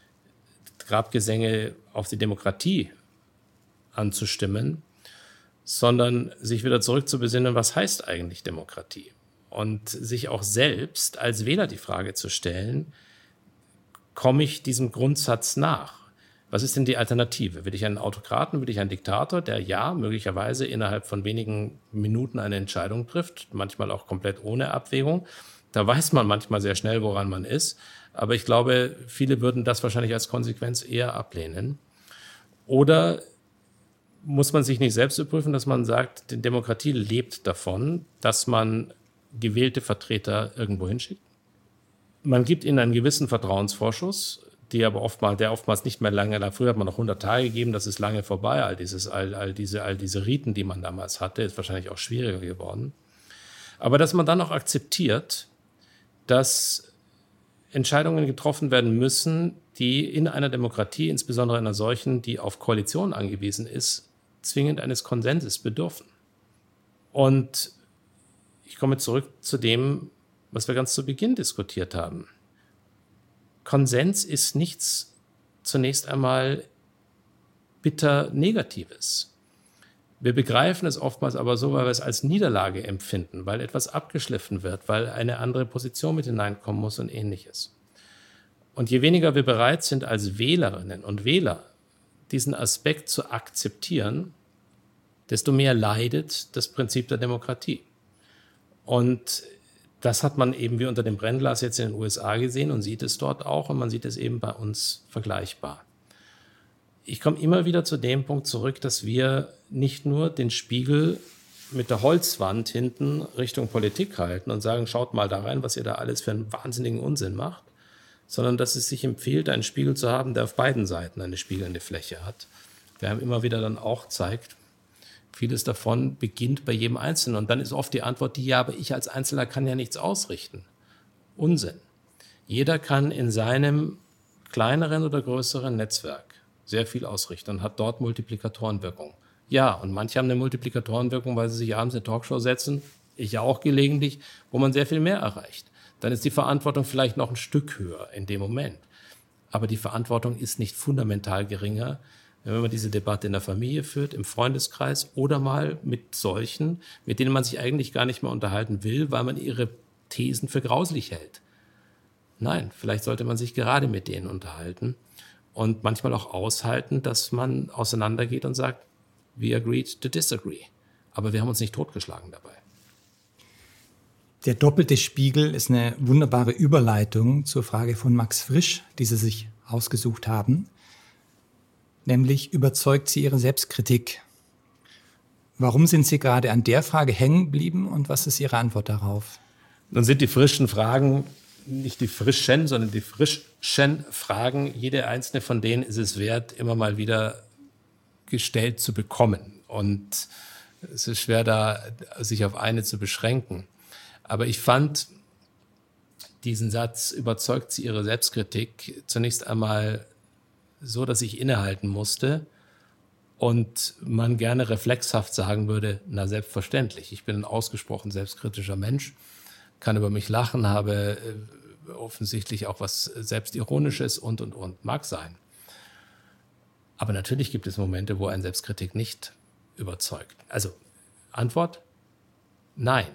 Grabgesänge auf die Demokratie anzustimmen, sondern sich wieder zurück zu besinnen, was heißt eigentlich Demokratie? Und sich auch selbst als Wähler die Frage zu stellen, komme ich diesem Grundsatz nach? Was ist denn die Alternative? Will ich einen Autokraten, will ich einen Diktator, der ja möglicherweise innerhalb von wenigen Minuten eine Entscheidung trifft, manchmal auch komplett ohne Abwägung. Da weiß man manchmal sehr schnell, woran man ist. Aber ich glaube, viele würden das wahrscheinlich als Konsequenz eher ablehnen. Oder muss man sich nicht selbst überprüfen, dass man sagt, die Demokratie lebt davon, dass man gewählte Vertreter irgendwo hinschickt? Man gibt ihnen einen gewissen Vertrauensvorschuss, die aber oftmals, der oftmals nicht mehr lange, früher hat man noch hundert Tage gegeben, das ist lange vorbei, all, dieses, all, all, diese, all diese Riten, die man damals hatte, ist wahrscheinlich auch schwieriger geworden. Aber dass man dann auch akzeptiert, dass Entscheidungen getroffen werden müssen, die in einer Demokratie, insbesondere einer solchen, die auf Koalition angewiesen ist, zwingend eines Konsenses bedürfen. Und ich komme zurück zu dem, was wir ganz zu Beginn diskutiert haben. Konsens ist nichts zunächst einmal bitter Negatives. Wir begreifen es oftmals aber so, weil wir es als Niederlage empfinden, weil etwas abgeschliffen wird, weil eine andere Position mit hineinkommen muss und Ähnliches. Und je weniger wir bereit sind, als Wählerinnen und Wähler diesen Aspekt zu akzeptieren, desto mehr leidet das Prinzip der Demokratie. Und das hat man eben wie unter dem Brennglas jetzt in den U S A gesehen und sieht es dort auch, und man sieht es eben bei uns vergleichbar. Ich komme immer wieder zu dem Punkt zurück, dass wir nicht nur den Spiegel mit der Holzwand hinten Richtung Politik halten und sagen, schaut mal da rein, was ihr da alles für einen wahnsinnigen Unsinn macht, sondern dass es sich empfiehlt, einen Spiegel zu haben, der auf beiden Seiten eine spiegelnde Fläche hat, der einem immer wieder dann auch zeigt, vieles davon beginnt bei jedem Einzelnen. Und dann ist oft die Antwort die, ja, aber ich als Einzelner kann ja nichts ausrichten. Unsinn. Jeder kann in seinem kleineren oder größeren Netzwerk sehr viel ausrichten und hat dort Multiplikatorenwirkung. Ja, und manche haben eine Multiplikatorenwirkung, weil sie sich abends in eine Talkshow setzen, ich ja auch gelegentlich, wo man sehr viel mehr erreicht. Dann ist die Verantwortung vielleicht noch ein Stück höher in dem Moment. Aber die Verantwortung ist nicht fundamental geringer, wenn man diese Debatte in der Familie führt, im Freundeskreis oder mal mit solchen, mit denen man sich eigentlich gar nicht mehr unterhalten will, weil man ihre Thesen für grauslich hält. Nein, vielleicht sollte man sich gerade mit denen unterhalten und manchmal auch aushalten, dass man auseinandergeht und sagt, we agreed to disagree. Aber wir haben uns nicht totgeschlagen dabei. Der doppelte Spiegel ist eine wunderbare Überleitung zur Frage von Max Frisch, die Sie sich ausgesucht haben. Nämlich, überzeugt Sie Ihre Selbstkritik? Warum sind Sie gerade an der Frage hängen geblieben und was ist Ihre Antwort darauf? Nun sind die frischen Fragen, nicht die frischen, sondern die frischen Fragen, jede einzelne von denen ist es wert, immer mal wieder gestellt zu bekommen. Und es ist schwer, da sich auf eine zu beschränken. Aber ich fand diesen Satz, überzeugt Sie Ihre Selbstkritik, zunächst einmal so, dass ich innehalten musste und man gerne reflexhaft sagen würde, na selbstverständlich, ich bin ein ausgesprochen selbstkritischer Mensch, kann über mich lachen, habe äh, offensichtlich auch was Selbstironisches und, und, und, mag sein. Aber natürlich gibt es Momente, wo ein Selbstkritik nicht überzeugt. Also Antwort, nein.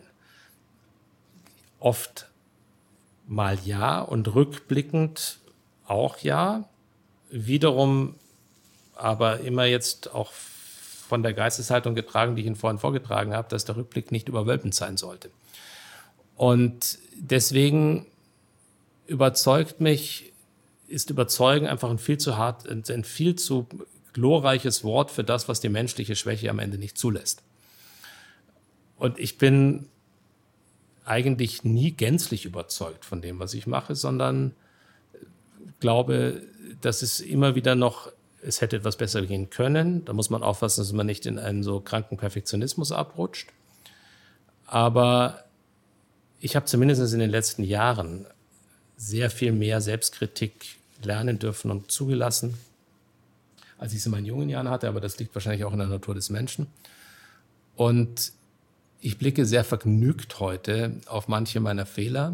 Oft mal ja und rückblickend auch ja. Wiederum aber immer jetzt auch von der Geisteshaltung getragen, die ich Ihnen vorhin vorgetragen habe, dass der Rückblick nicht überwölbend sein sollte. Und deswegen überzeugt mich, ist überzeugen einfach ein viel zu hart, ein viel zu glorreiches Wort für das, was die menschliche Schwäche am Ende nicht zulässt. Und ich bin eigentlich nie gänzlich überzeugt von dem, was ich mache, sondern glaube, dass es immer wieder noch, es hätte etwas besser gehen können. Da muss man aufpassen, dass man nicht in einen so kranken Perfektionismus abrutscht. Aber ich habe zumindest in den letzten Jahren sehr viel mehr Selbstkritik lernen dürfen und zugelassen, als ich es in meinen jungen Jahren hatte. Aber das liegt wahrscheinlich auch in der Natur des Menschen. Und ich blicke sehr vergnügt heute auf manche meiner Fehler.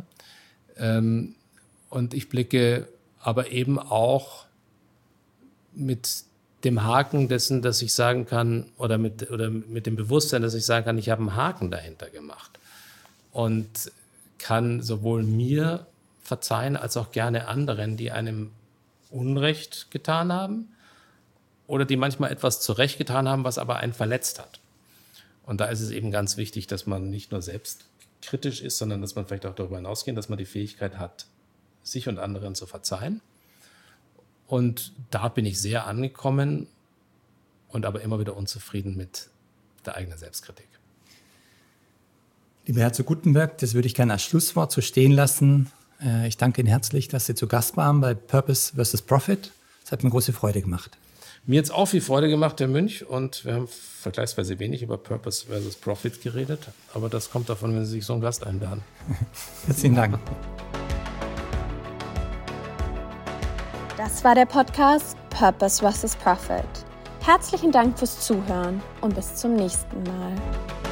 Und ich blicke aber eben auch mit dem Haken dessen, dass ich sagen kann, oder mit, oder mit dem Bewusstsein, dass ich sagen kann, ich habe einen Haken dahinter gemacht und kann sowohl mir verzeihen, als auch gerne anderen, die einem Unrecht getan haben oder die manchmal etwas zurechtgetan haben, was aber einen verletzt hat. Und da ist es eben ganz wichtig, dass man nicht nur selbstkritisch ist, sondern dass man vielleicht auch darüber hinausgeht, dass man die Fähigkeit hat, sich und anderen zu verzeihen. Und da bin ich sehr angekommen und aber immer wieder unzufrieden mit der eigenen Selbstkritik. Lieber Herr zu Guttenberg, das würde ich gerne als Schlusswort so stehen lassen. Ich danke Ihnen herzlich, dass Sie zu Gast waren bei Purpose versus Profit. Es hat mir große Freude gemacht. Mir hat es auch viel Freude gemacht, Herr Münch, und wir haben vergleichsweise wenig über Purpose versus Profit geredet, aber das kommt davon, wenn Sie sich so einen Gast einladen. Herzlichen Dank. Das war der Podcast Purpose versus Profit. Herzlichen Dank fürs Zuhören und bis zum nächsten Mal.